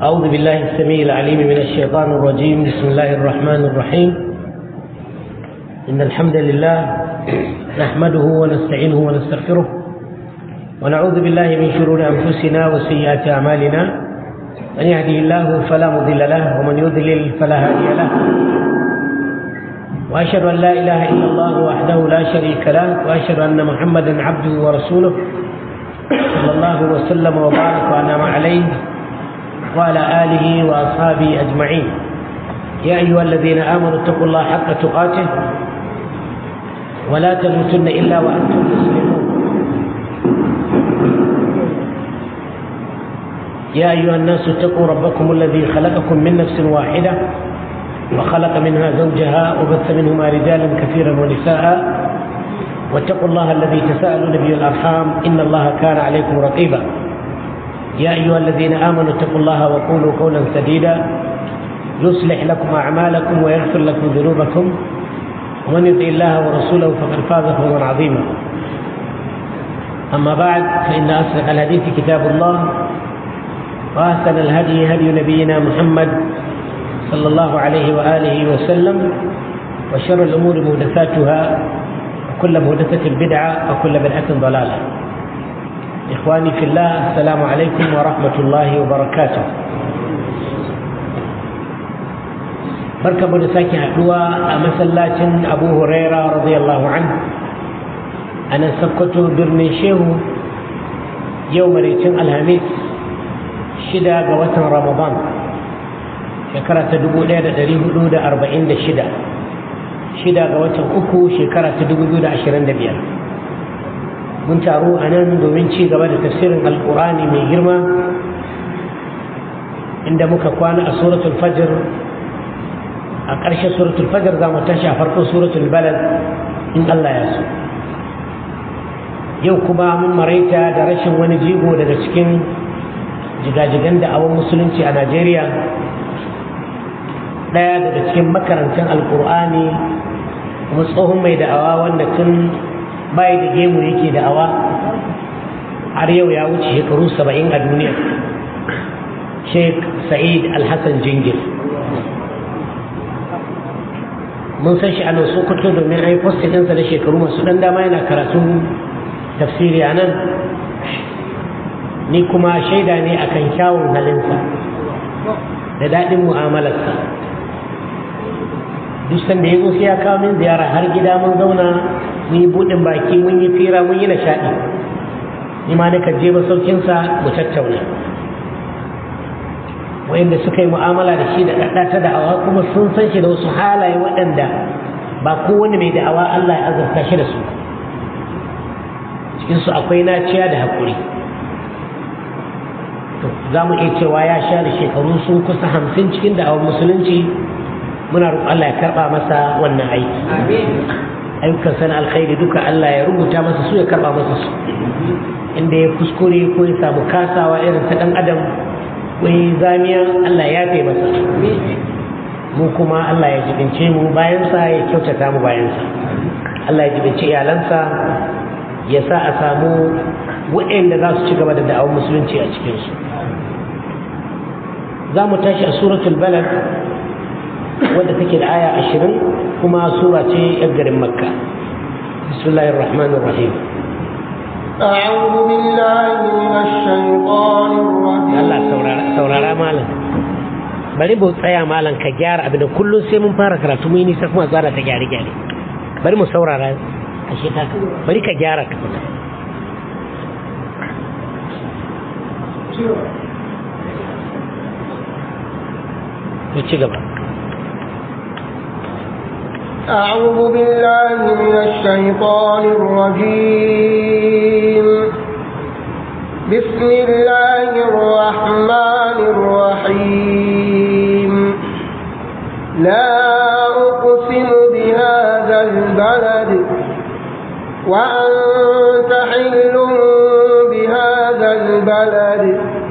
أعوذ بالله السميع العليم من الشيطان الرجيم. بسم الله الرحمن الرحيم. إن الحمد لله نحمده ونستعينه ونستغفره ونعوذ بالله من شرور أنفسنا وسيئات أعمالنا. من يهده الله فلا مضل له ومن يضلل فلا هادي له. وأشهد أن لا إله إلا الله وحده لا شريك له وأشهد أن محمدا عبده ورسوله صلى الله وسلم وبارك وأنعم عليه وعلى آله وأصحابه أجمعين. يا أيها الذين آمنوا اتقوا الله حق تقاته ولا تموتن إلا وأنتم مسلمون. يا أيها الناس اتقوا ربكم الذي خلقكم من نفس واحدة وخلق منها زوجها وبث منهما رجالا كثيرا ونساء واتقوا الله الذي تساءلون به الأرحام إن الله كان عليكم رقيبا. يا أيها الذين آمنوا اتقوا الله وقولوا قولا سديدا يصلح لكم أعمالكم ويغفر لكم ذنوبكم ومن يطع الله ورسوله فقد فاز فوزا عظيما. أما بعد فإن أصدق الحديث كتاب الله وأحسن الهدي هدي نبينا محمد صلى الله عليه وآله وسلم وشر الأمور محدثاتها وكل محدثة بدعة وكل بدعة ضلالة. إخواني في الله السلام عليكم ورحمة الله وبركاته. barkamu da sake haduwa a masallacin Abu Huraira radiyallahu anhu a nan Sokoto birnin Shehu yau maraicin Alhamis 6 ga watan Ramadan shekara ta 1446 6 ga watan uku shekara ta 2025. mun taru a nan domin ci gaba da tafsirin alkur'ani mai girma inda muka kwana a suratul fajr. a ƙarshen suratul fajr za mu tashi a farkon suratul balad in Allah ya so. yau kuma mun maraita da rashin wani jigo daga cikin jigajigan da'awar musulunci a Najeriya, ɗaya daga cikin makarantar alkur'ani kuma tsohon mai da'awa wanda tun bai da gemu yake da'awa har yau ya wuce shekaru 70 a duniya, Sheikh Sa'id Al-Hassan Jingir. mun san shi a nan Sokoto domin an yi postin ɗinsa da shekaru masu ɗan dama yana karatun tafsiri a nan, ni kuma shaida ne akan kyawun halinsa da daɗin mu'amalarsa. duk sanda ya zo sai ya kawo min ziyara har gida, mun zauna mun yi buɗin baki, mun yi fira, mun yi nishaɗi. ni ma nakan je masaukinsa mu tattauna. wa'inda suka yi mu'amala da shi da ɗaɗa ta da'awa kuma sun san shi da wasu halaye waɗanda ba kowane mai da'awa Allah ya azurta shi da su. cikinsu akwai naciya da haƙuri. za mu iya cewa ya sha da shekaru sun kusa 50 cikin da'awar musulunci. muna roƙon Allah ya karɓa masa wannan aiki. ayyukan sana alkhairi duka Allah ya rubuta masa su, ya karɓa masa su. inda ya kuskure ko ya samu kasawa irin ta ɗan adam wai zamiya, Allah ya yafe masa. mu kuma Allah ya jibince mu bayansa, ya kyautata mu bayansa. Allah ya jibince iyalansa, ya sa a samu waɗanda za su ci gaba da da'awar musulunci a cikinsu. za mu tashi a suratul balad wadda take da aya 20 kuma sura ce yar garin Makka. bismillahir rahmanir rahim. أعوذ بالله من الشيطان الرجيم. Allah saurara malam. bari mu tsaya malam ka gyara abin da kullum sai mun fara karatu mun yi nisa kuma tsara ta gyare. bari mu saurara a sheta, bari ka gyara ka fita. to ci gaba. أعوذ بالله من الشيطان الرجيم. بسم الله الرحمن الرحيم. لا أقسم بهذا البلد وأنت حل بهذا البلد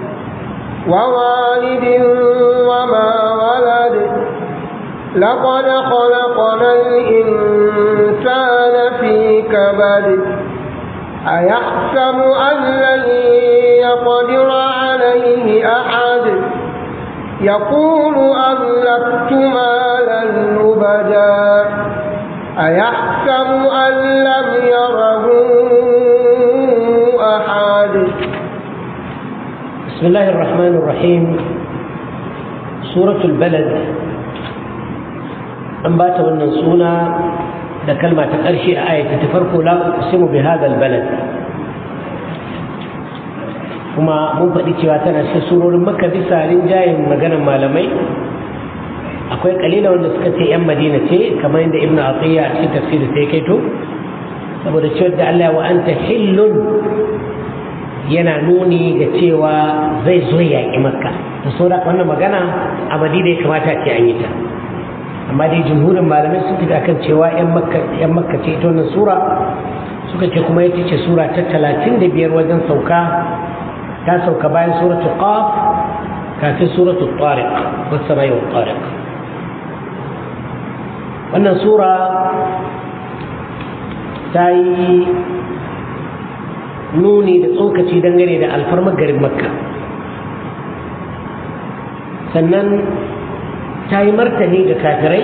ووالد وما ولد لقد خلقنا الإنسان في كبد أيحسب أن لن يقدر عليه أحد يقول أهلكت مالا لبدا أيحسب أن لم يره أحد. بسم الله الرحمن الرحيم. سورة البلد أنبات والنسونا ده كلمة تقرشي آية تفرق لا أقسم بهذا البلد. kuma mun faɗi cewa tana cikin surorin Makka bisa rinjayen maganar malamai. Akwai kalila wanda suka ce yan Madina ce kamar yadda Ibn Atiyya a cikin tafsiri sai kaito, saboda cewa da Allah wa anta hillun yana nuni ga cewa zai zo yaƙi Makka. Da saboda wannan magana a Madina ya kamata ce an yi ta, amma dai jumhurin malamai sun fita kan cewa yan Makka ce ita wannan sura. Suka ce kuma ita ce sura ta 35 wajen sauka. Ta sauka bayan suratul Qaf kafin suratul Tariq was samai wat tariq. Wannan sura ta yi nuni da tsokaci dangane da alfarmar garin Makka, sannan ta yi martani ga kafirai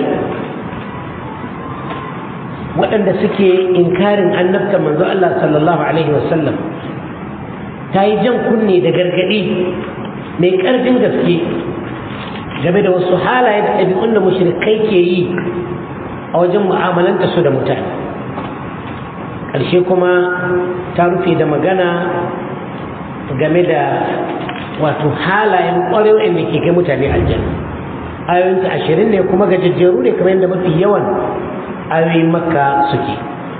waɗanda suke inkarin annabta manzo Allah sallallahu alaihi wasallam. Ta yi jan kunne da gargaɗi mai ƙarfin gaske game da wasu halaye da ɗabi'un da mushrikai ke yi a wajen mu'amalanta su da mutane. Ƙarshe kuma ta rufe da magana game da wato halayen ƙwarewa da ke kai mutane aljanna. Ayoyinta 20 ne kuma gajejjeru ne kamar yadda mafi yawan ayoyin Makka suke.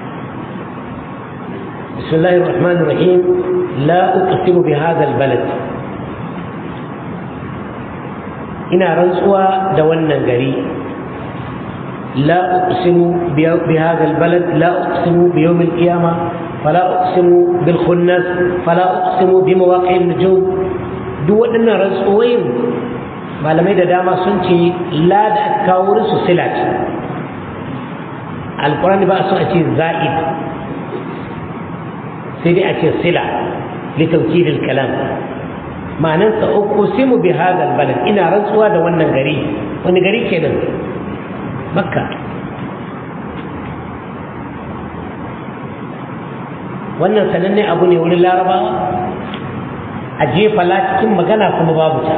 بسم الله الرحمن الرحيم. لا أقسم بهذا البلد. إنا رنسوا دوانا غري. لا أقسم بهذا البلد، لا أقسم بيوم القيامة، فلا أقسم بالخنس، فلا أقسم بمواقع النجوم. دوانا رنسوين ما لم يدى داما سنتي لا دأكاور سلات. القرآن بقى سنتي زائد سيدي أتي الصلة لتوكيد الكلام. معنى أقسم بهذا البلد. إنا رنسوا دوانا غري. وانا غري كنا مكة. وانا سنني أبوني ولي الله ربا أجيب فلا تكون مغانا كما بابتا.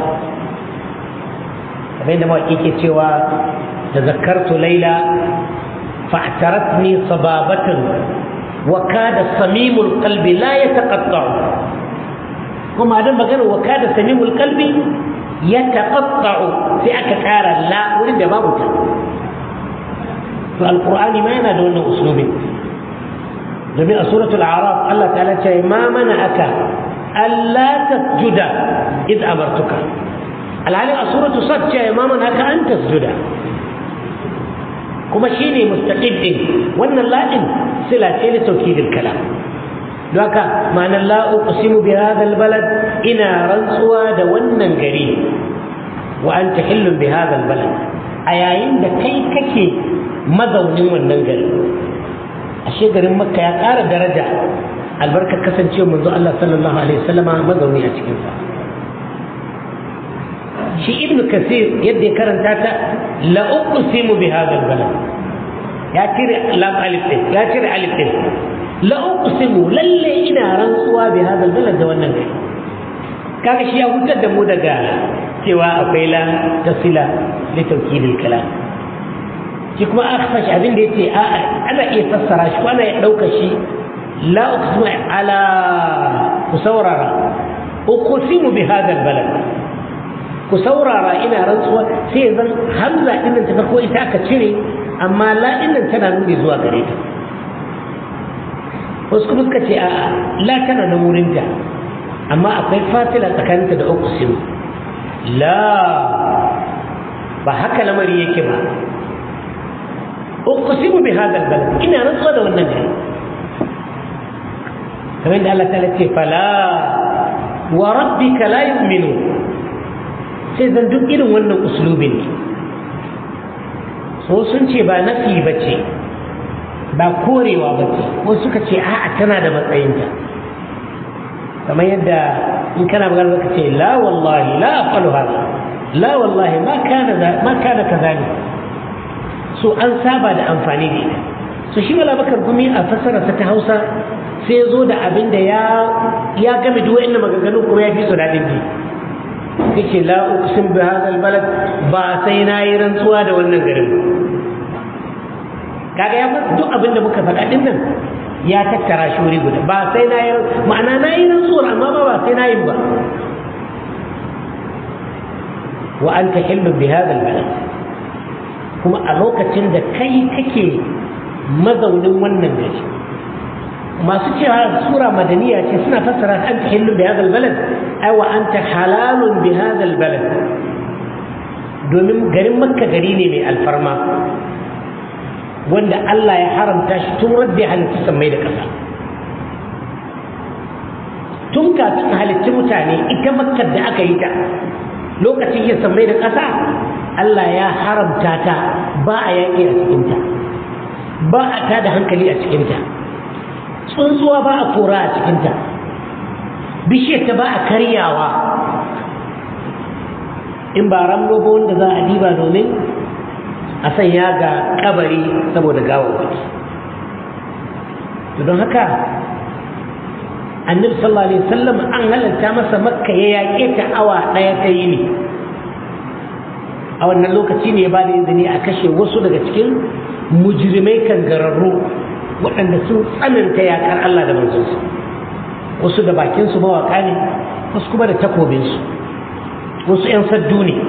بينما إيكي تيوا تذكرت ليلى فاعترتني صبابة وكاد صميم القلب لا يتقطع. كما هذا مغانا وكاد صميم القلب يتقطع في أكثر لا ولد بابتا. فالقرآن ما ينادى أنه أسلوب. جميع سورة الأعراف الله تعالى ما منعك ألا تسجد إذ أمرتك. العلي سورة صد ما منعك أن تسجد. كما شيني مستقد وأن اللائم صلة لتوكيد الكلام. لذلك معنى لا أقسم بهذا البلد إنا رنسوا دوانا قريب وأنت حل بهذا البلد. أيين كي كي مذوني وننقل الشيء قريب مكة يقار درجة البركة كسن شيء منذ الله صلى الله عليه وسلم مذوني أشكنفا. شيء ابن كثير يدي كرن تاتا لا أقسم بهذا البلد. يا ترى لام ألف يا ترى ألف لا أقسم للي إنا رنسوا بهذا البلد والنبي. كاك شيء وجد مدقا سواء قيلا تصلا لتوكيد الكلام. كما أخفش أبين ديتي أنا يفسر شو أنا يدوك شيء لا أقسم على كسورة أقسم بهذا البلد. كسورة إنا رنسوا سيزن همزة إن أنت تقول إتاك تشري أما لا إن أنت نقول زوا قريب. وسكبت كتي لا كان نمورنجا أما أقول فاتلة كانت أقسم لا بحكى لمريه كما أقسم بهذا البلد إنا رنسوا ده والنجم. كمان الله تعالى فلا وربك لا يؤمنون. سيزن duk irin wannan uslubin ne. So sun ce ba nafi bace ba korewa bace, ko suka ce a'a tana da matsayinta. kamar yadda in kana magana zaka ce la wallahi la aqalu hada la wallahi ma kana kazalik so an saba da amfani da ita so shi Malam Bakar Gumi a fasararsa ta Hausa sai ya zo da abin da ya game duk wa'annan maganganu kuma ya fi su daɗin ji kace la uqsim bi hadha albalad ba sai na yi rantsuwa da wannan garin kaga ya fasa duk abin da muka faɗa din nan ya tattara shi wuri guda ba sai na yi ma'ana na yi rantsuwar amma ba sai na yi ba wa anta hillu bi hadha albalad kuma a lokacin da kai kake mazaunin wannan gari masu cewa sura madaniya ce suna fassara an tahillu bi hadha albalad ay wa anta halalun bi hadha albalad domin garin makka gari ne mai alfarma wanda Allah ya haramta shi tun rabbi halitta sammai da ƙasa tun kafin halitta mutane ita makka da aka yi ta lokacin yin sammai da ƙasa Allah ya haramta ta ba a yaƙi a cikinta ba a tada hankali a cikinta tsuntsuwa ba a kora a cikinta bishiyarta ba a karyawa in ba ramlo ba wanda za a diba domin a sanya ga kabari saboda gawawaki don haka annabi sallallahu alaihi wasallam an halarta masa makka ya yaƙe ta awa ɗaya ta yi ne a wannan lokaci ne ya ba da izini a kashe wasu daga cikin mujrimai kangararru waɗanda sun tsananta yakar Allah da manzonsa wasu da bakinsu mawaƙa ne wasu kuma da takobinsu wasu 'yan saddu ne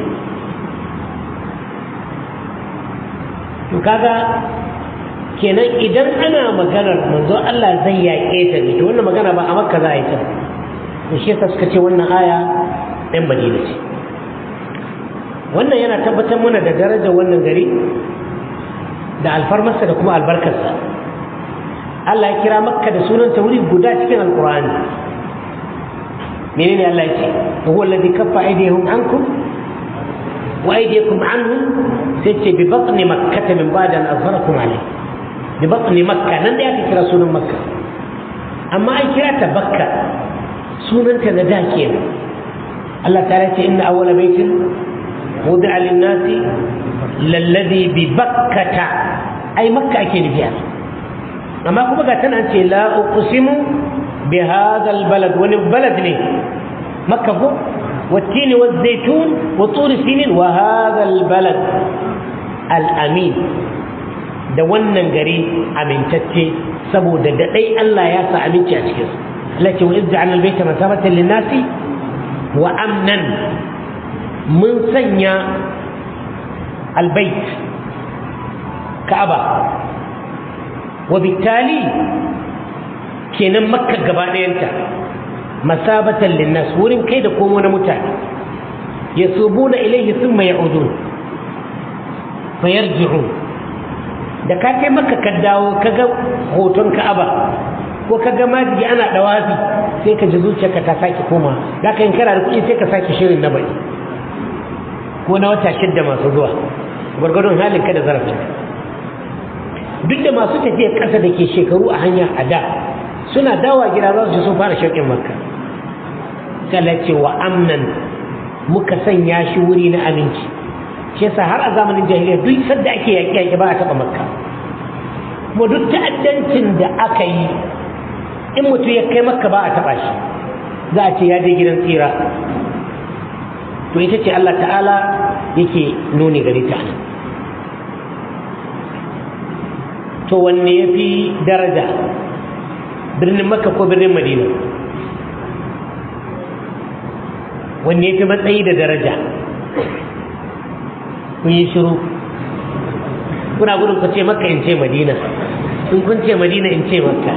to kaga kenan idan ana maganar manzo Allah zai yaƙe ta ne to wannan magana ba a Makka za a yi ta to shi yasa suka ce wannan aya ɗan Madina ce wannan yana tabbatar mana da darajar wannan gari da alfarmarsa da kuma albarkarsa Allah ya kira Makka da sunan ta wuri guda cikin Alƙur'ani menene Allah ya ce huwa alladhi kaffa aydihim ankum wa aydiyakum anhum sai ce bi batni makkah min ba'da an azharakum alayhi bi batni makkah nan da aka kira sunan Makka amma an kira ta Bakka sunanta na da kenan Allah ta ce inna awwala baitin wudi'a lin-nasi lalladhi bi bakkata ai Makka ake nufi amma kuma ga tana ce la uqsimu bi hadha albalad wani balad ne Makka ko والتين والزيتون وطور سينين وهذا البلد الأمين da wannan gari amintacce saboda da dai Allah ya sa aminci a cikin Allah ce wa izja'alna albayta masabatan lin-nasi wa amnan mun sanya albayt Ka'aba wa bitali kenan Makka gaba ɗayanta masabatan lin-nas wurin kai da komo na mutane yasubuna ilayhi thumma ya'udun fayarji'un da ka kai Makka ka dawo kaga hoton Ka'aba ko kaga majigi ana dawafi sai ka ji zuciyarka ta sake koma zaka yin kara da kuɗi sai ka sake shirin na bai ko na wata 6 masu zuwa gwargwadon halin ka da zarafin duk da masu tafiya ƙasa da ke shekaru a hanya a da suna dawa gida za su sun fara shauƙin Makka sai ce wa amnan muka sanya shi wuri na aminci shi yasa har a zamanin jahiliya duk sadda ake yaƙi ba a taɓa Makka kuma duk ta'addancin da aka yi in mutum ya kai Makka ba a taɓa shi za a ce ya je gidan tsira to ita ce Allah ta'ala yake nuni gari ta to wanne ya fi daraja birnin Makka ko birnin Madina wanne ya fi matsayi da daraja kun yi shiru kuna gudun ku ce Makka in ce Madina in kun ce Madina in ce Makka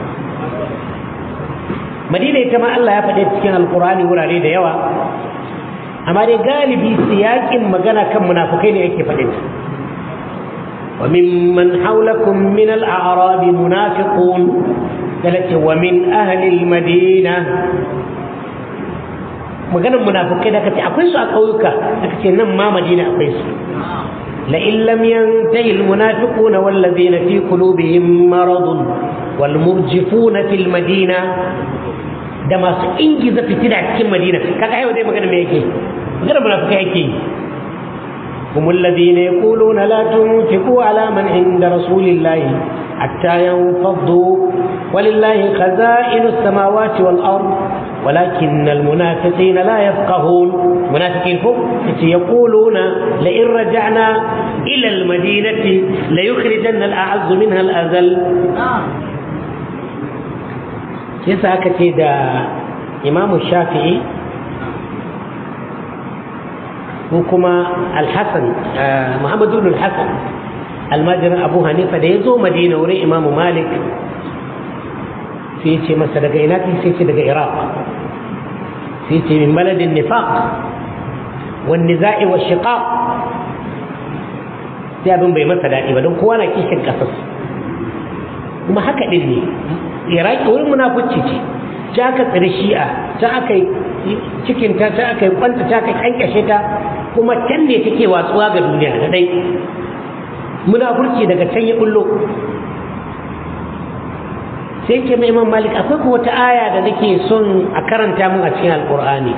Madina ita ma Allah ya faɗe cikin Alƙur'ani wurare da yawa amma dai galibi siyaƙin magana kan munafukai ne yake faɗin وممن حولكم من الأعراب منافقون ومن أهل المدينة maganar munafikai da kace akwai su a kauyuka aka ce nan ma Madina akwai su la in lam yantahi al munafiquna wal ladina fi qulubihim marad wal murjifuna fil madina da masu ingiza fitina cikin Madina kaga ai dai magana me yake magana munafikai yake yi هم الذين يقولون لا تنفقوا على من عند رسول الله حتى ينفضوا ولله خزائن السماوات والأرض ولكن المنافقين لا يفقهون منافقين يقولون لئن رجعنا إلى المدينة ليخرجن الأعز منها الأذل يسا كتيدا إمام الشافعي وكما الحسن محمد بن الحسن الماجر أبو حنيفة ده يزو مدينة وري إمام مالك في شيء مثلا دقينات في شيء دقي العراق في شيء من بلد النفاق والنزاع والشقاق يا ابن بي مثلا إبن كوانا كيش القصص وما حكى لي العراق وري منافقتي جاكت الشيعة جاكت cikinta ta aka yi kwanta ta aka kankashe ta kuma can ne take watsuwa ga duniya da dai munafurci daga can ya bullo sai ke mai Imam Malik akwai ko wata aya da nake son a karanta mun a cikin Alqur'ani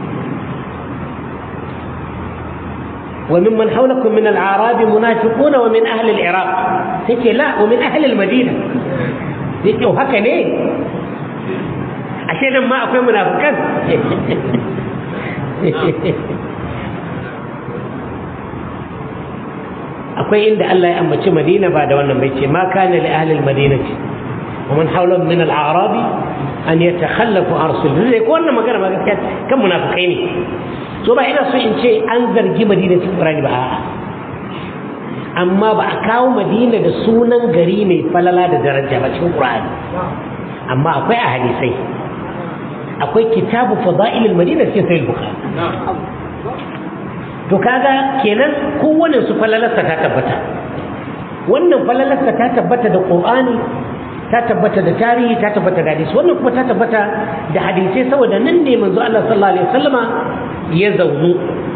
wa mimman hawlakum min al-a'rab munafiqun wa min ahli al-iraq sai la wa min ahli al-madina sai haka ne ashe nan ma akwai munafikan akwai inda Allah ya ambaci Madina ba da wannan bai ce ma kana li ahli al-madinati wa man hawlahum min al-a'rab an yatakhallafu arsul zai ko wannan magana ba gaskiya kan munafikai ne so ba ina so in ce an zargi Madina cikin Qur'ani ba a'a amma ba a kawo Madina da sunan gari mai falala da daraja ba cikin Qur'ani amma akwai a hadisai akwai kitabu fada'ilul madina cikin sahih bukhari to kaga kenan kowanne su falalarsa ta tabbata wannan falalarsa ta tabbata da qur'ani ta tabbata da tarihi ta tabbata da hadisi wannan kuma ta tabbata da hadisi saboda nan ne manzo Allah sallallahu alaihi wasallama ya zaunu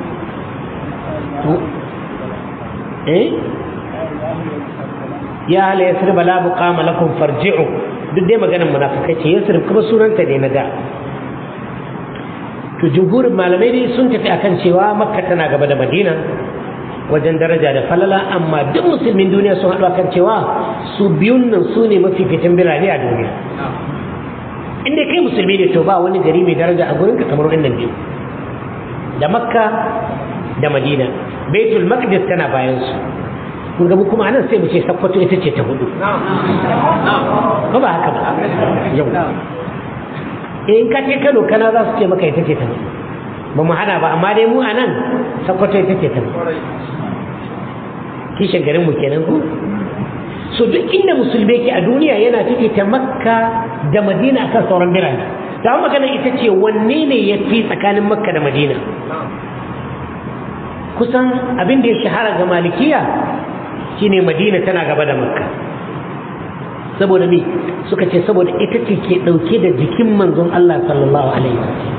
ya ala yasrib la buqama lakum farji'u duk dai maganar munafikai ce yasrib kuma sunanta ne na da to jumhurin malamai dai sun tafi akan cewa makka tana gaba da madina wajen daraja da falala amma duk musulmin duniya sun haɗu akan cewa su biyun nan su ne mafificin birane a duniya inda kai musulmi ne to ba wani gari mai daraja a gurinka kamar wannan biyu da makka da madina baitul maqdis tana bayan su kun ga mu kuma anan sai mu ce sakkwato ita ce ta hudu ko ba haka ba yau in ka ce Kano kana za su ce maka ita ce ta ba mu hana ba amma dai mu a nan Sokoto ita ce ta kishin garin mu kenan ko so duk inda musulmi ke a duniya yana take ta Makka da Madina akan sauran birane da magana ita ce wanne ne ya fi tsakanin Makka da Madina kusan abin da ya shahara ga Malikiya shine Madina tana gaba da Makka saboda me suka ce saboda ita ce ke dauke da jikin manzon Allah sallallahu alaihi wasallam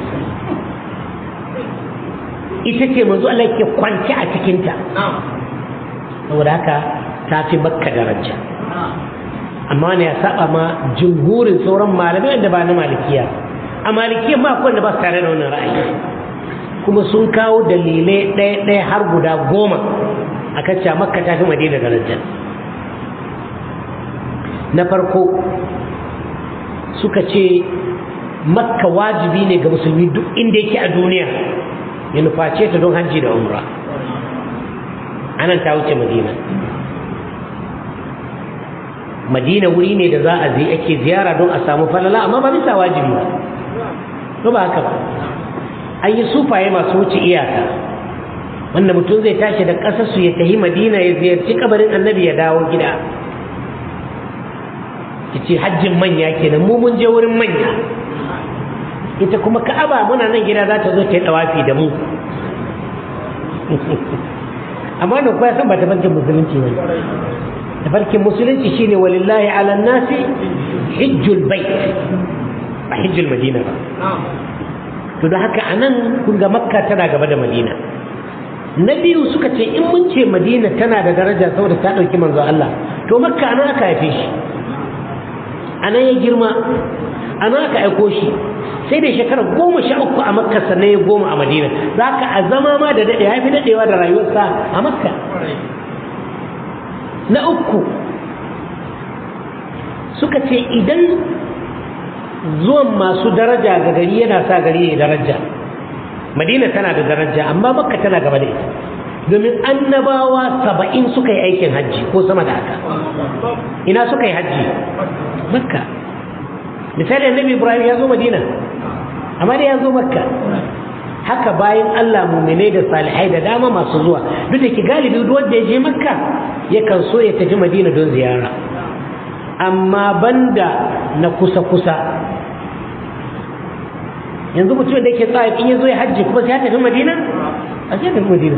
ita ce manzon Allah ke kwance a cikin ta saboda haka ta fi Makka daraja amma ne ya saba ma jumhurin sauran malamai wanda ba na Malikiya a Malikiya ma akwai wanda ba su tare da wannan ra'ayi kuma sun kawo dalilai ɗaya har guda 10 akan cewa Makka ta fi Madina daraja na farko suka ce Makka wajibi ne ga musulmi duk inda yake a duniya ya nuface ta don hajji da umra anan ta wuce Madina wuri ne da za a je ake ziyara don a samu falala amma ba bisa wajibi ba to ba haka ba an yi sufaye masu wuce iyaka wanda mutum zai tashi da ƙasarsu ya tafi Madina ya ziyarci kabarin annabi ya dawo gida ce hajjin manya kenan mu mun je wurin manya ita kuma Ka'aba muna nan gida za ta zo ta yi tawafi da mu amma da kuwa san ba ta farkin musulunci ne ta farkin musulunci shine walillahi ala nasi hijjul bait ba hijjul madina ba to da haka anan kun ga Makka tana gaba da Madina na biyu suka ce in mun ce Madina tana da daraja saboda ta dauki manzo Allah to Makka anan aka haife shi anan ya girma anan aka aiko shi sai da shekara 13 a makka sannan ya 10 a madina za ka a zama ma da daɗe ya fi daɗewa da rayuwarsa a makka. Na uku suka ce idan zuwan masu daraja ga gari yana sa gari ya daraja, madina tana da daraja amma makka tana gaba da ita domin annabawa 70 suka yi aikin hajji ko sama da haka. Ina suka yi hajji? Makka. Misali annabi Ibrahim ya zo madina amma da ya zo makka. Haka bayan Allah mu'minai da salihai da dama masu zuwa, duk da ke galibi duk wanda ya je makka yakan so ya tafi madina don ziyara, amma banda na kusa-kusa. Yanzu mutum da yake tsaya in ya zo ya hajji kuma sai ya tafi madina? A sai ya tafi madina.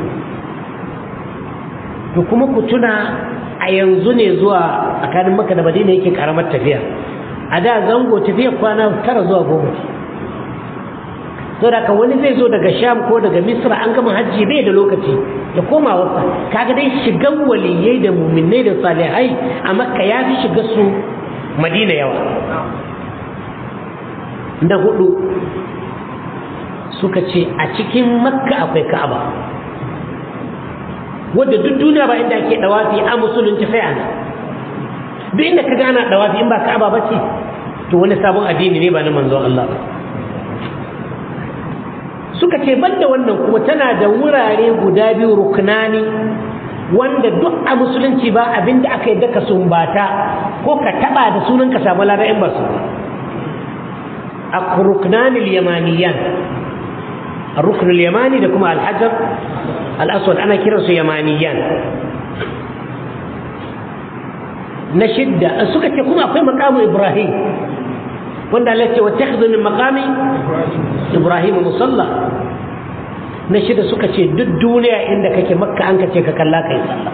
To kuma ku tuna a yanzu ne zuwa tsakanin makka da madina yake karamar tafiya. A da zango tafiya kwana 9 zuwa 10. So da wani zai zo daga Sham ko daga Misra an gama hajji bai da lokaci da komawarsa. Kaga dai shigan waliyai da muminai da salihai a makka ya fi shiga su madina yawa. Na 4 suka ce a cikin makka akwai ka'aba wadda duk duniya ba inda ake dawafi a musulunci sai ana. Duk inda ka gana dawafi in ba ka'aba ba ce to wani sabon addini ne ba na manzon Allah ba. Suka ce banda wannan kuma tana da wurare guda 2 ruknani wanda duk a musulunci ba abinda aka yi daka sumbata ko ka taba da sunan ka samu lada in ba su. الركنان اليمانيان، الركن اليماني ده كما الحجر الأسود أنا كرسو يمانيان. نشد السكة يقوم أقوى مقام إبراهيم وأن التي واتخذ من مقام إبراهيم مصلى. نشد السكة الدنيا عندك كمكة أنك كلاك يصلى.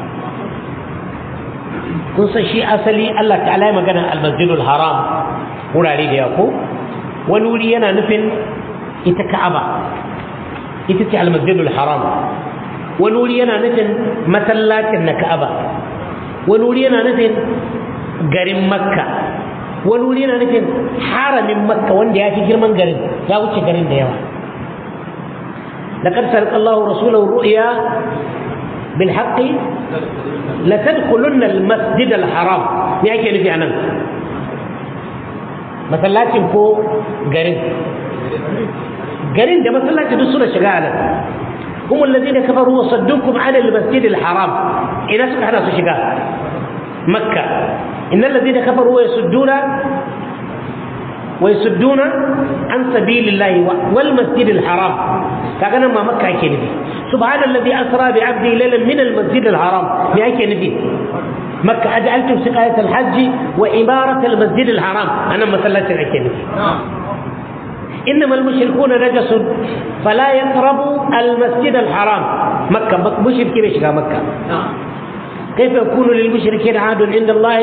kun san shi asali Allah ta'ala ya magana al-masjidul haram wurare da yako wani wuri yana nufin ita Ka'aba ita ce al-masjidul haram, wani wuri yana nufin masallacin na Ka'aba, wani wuri yana nufin garin Makka, wani wuri yana nufin haramin Makka wanda ya fi girman garin ya wuce garin da yawa. laqad sadaqa Allahu rasulahu ru'ya bil haqqi لتدخلن المسجد الحرام يعني كيف يعني مسلاتين كو غرين ده مسلاتين دو سوره شغاله هم الذين كفروا وصدوكم عن المسجد الحرام الى سبحانه شغال مكه ان الذين كفروا ويصدون عن سبيل الله والمسجد الحرام كان ما مكه كده سبحان الذي أسرى بعبده ليلا من المسجد الحرام بأي نبي مكة أجعلتم سقاية الحج وإمارة المسجد الحرام أنا مثلث الأكيد إنما المشركون نجس فلا يقربوا المسجد الحرام مكة مشركين يشغى مكة كيف يكون للمشركين عهد عند الله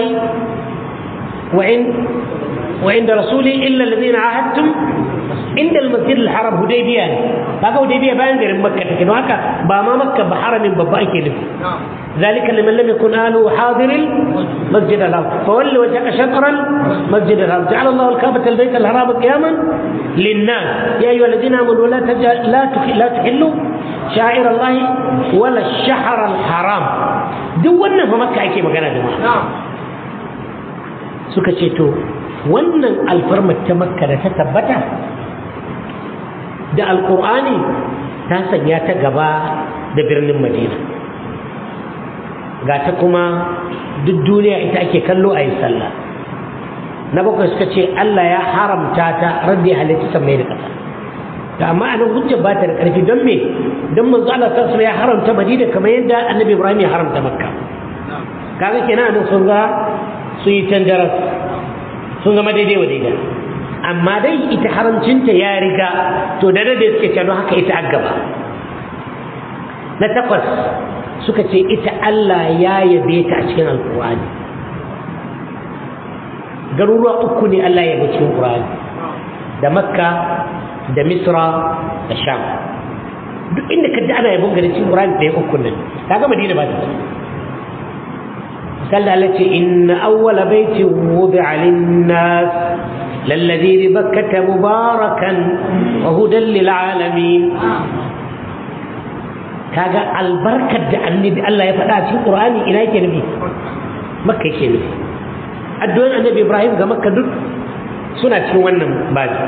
وعند رسوله إلا الذين عاهدتم عند المسجد الحرام هديبية هذا هديبية بان غير مكة لكن هكا باما مكة بحرم ببائك ذلك لمن لم يكن أهله حاضر المسجد الحرام فول وجهك شطر المسجد الحرام جعل الله الكعبة البيت الحرام قياما للناس يا أيها الذين آمنوا لا تحلوا شاعر الله ولا الشهر الحرام دولنا فمكة أكي مكانا جماعة سكتشتو wannan alfarmar ta makka da ta tabbata da alkur'ani ta sanya ta gaba da birnin madina ga ta kuma duk duniya ita ake kallo a yi sallah. Na 7 suka ce Allah ya haramta ta raddi halitta samai da ƙasa da amma anan hujja ba ta da ƙarfi don me don manzo Allah sallallahu alaihi ya haramta madina kamar yadda annabi Ibrahim ya haramta makka. Kaga kenan anan sun ga su yi tandaras sun zama daidai wa daidai amma dai ita haramcinta ya riga to da dade suke cewa haka ita a gaba. Na 8 suka ce ita Allah ya yabe ta a cikin alkur'ani garuruwa 3 ne Allah ya yabe cikin Qur'ani da Makka da Misra da Sham duk inda kaji ana yabon garin cikin Qur'ani da 3 nan kaga Madina ba ta قال التي إن أول بيت وضع للناس lalladhi bi bakkata mubarakan wa hudan lil alamin. kaga albarkar da annabi Allah ya faɗa cikin Qur'ani ina yake nufi? Makka yake nufi. Addu'an annabi Ibrahim ga Makka duk suna cikin wannan baji.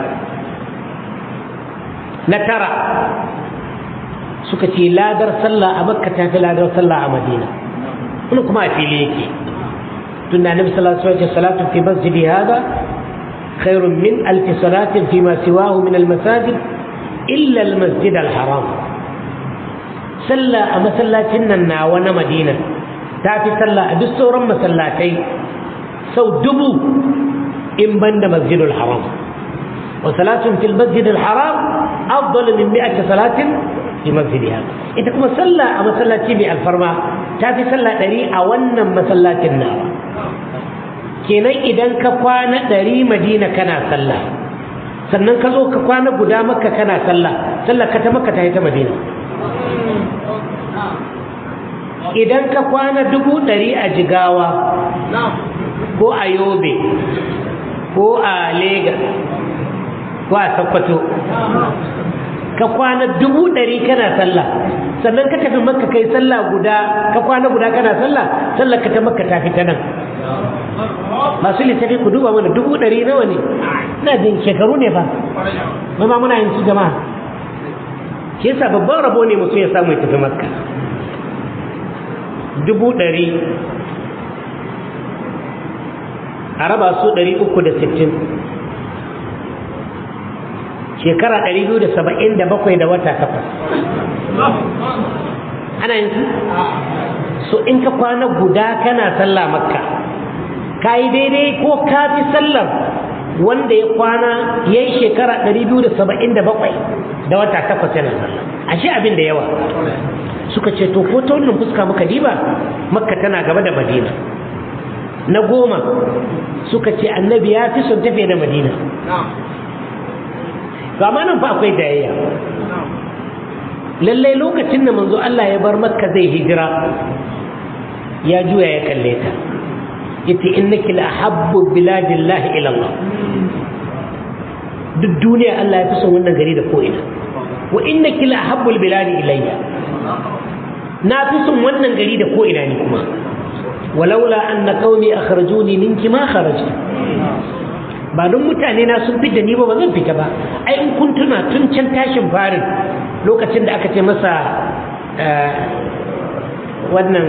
Na tara suka ce ladar sallah a Makka ta fi ladar sallah a Madina. Wannan kuma a fili yake. Tunda annabi sallallahu alaihi wasallam salatu fi masjidi hada khairun min alf salatin fi ma siwahu min al-masajid illa al-masjid al-haram. Sallah a masallacin nan nawa na Madina ta fi sallah a duk sauran masallatai sau 1000 in banda masjidul haram. Wa salatun fil masjidil haram afdal min 100 salatin fi masjidiha. Ita kuma sallah a masallaci mai alfarma ta fi sallah 100 a wannan masallacin nawa. Kenan idan ka kwana 100 Madina kana sallah sannan ka zo ka kwana guda Makka kana sallah, sallah ka ta Makka ta yi ta Madina. Idan ka kwana 100 a Jigawa ko a Yobe ko a Lagos ko a Sokoto ka kwana 100 kana sallah sannan ka tafi Makka kai sallah guda, ka kwana guda kana sallah, sallar ka ta Makka ta fita nan. Masu littafi ku duba mana 100 nawa ne? Ina jin shekaru ne fa ma muna yin su jama'a. Shi yasa babban rabo ne mutum ya samu ya tafi Makka. 100 a raba su 360 shekara 277 da wata 8 ana yin su. So in ka kwana guda kana sallah Makka ka yi daidai ko ka fi sallar wanda ya kwana ya yi shekara 277 da wata 8 yana sallah. Ashe abin da yawa. Suka ce to ko ta wannan fuska muka diba Makka tana gaba da Madina. Na 10 suka ce annabi ya fi son tafiye da Madina. Ga nan fa akwai dayayya. Lallai lokacin da manzo Allah ya bar Makka zai hijira ya juya ya kalle ta yace innaki la habbu biladillahi ila Allah. Duk duniya Allah ya fi son wannan gari da ko ina. Wa innaki la habbul biladi ilayya. Na fi son wannan gari da ko ina ne kuma. Walaula anna qaumi akhrajuni minki ma kharajtu. Ba don mutane na sun fita ni ba zan fita ba. Ai in kun tuna tun can tashin farin lokacin da aka ce masa wannan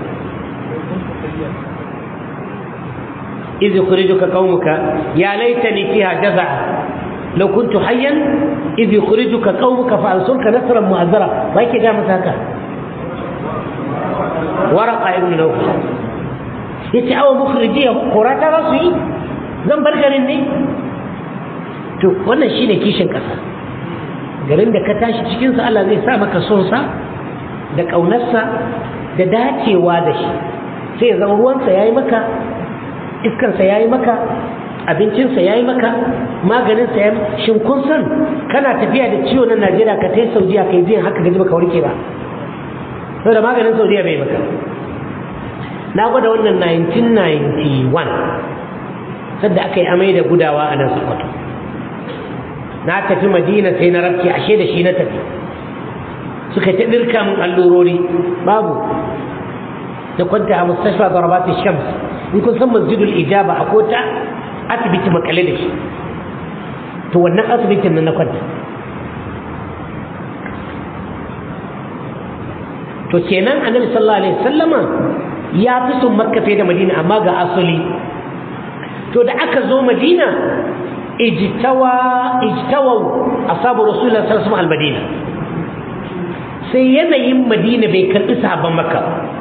idh yukhrijuka qaumuka ya laitani fiha jazaa law kuntu hayyan idh yukhrijuka qaumuka fa ansurka nasran mu'azzara. ba yake ga masa haka Waraqa ibn Nawfal yace aw mukhrijiya qurata rasu zan bar garin ne. To wannan shine kishin kasa. Garin da ka tashi cikin sa Allah zai sa maka son sa da kaunarsa da dacewa da shi. Sai zan ruwansa yayi maka, iskansa yayi maka, abincinsa yayi maka, maganinsa yayi. Shin kun san kana tafiya da ciwo nan Najeriya ka tai Saudiya kai jin haka gaji baka warke ba? Saboda maganin Saudiya bai maka. Na gwada wannan 1991 sadda aka yi amai da gudawa a nan Sokoto. Na tafi Madina sai na rabke ashe da shi na tafi. Suka ta dirka min allurori babu. Da kwanta a mustashfa Darabat Shams. In kun san Masjidul Ijaba a kota asibiti makale da shi. To wannan asibitin nan na kwanta. To kenan Annabi sallallahu alaihi wasallama ya fi son Makka fiye da Madina amma ga asali. To da aka zo Madina ijtawa ashabu Rasulullah sallallahu alaihi wasallam al-Madina. Sai yanayin Madina bai karbi sahabban Makka.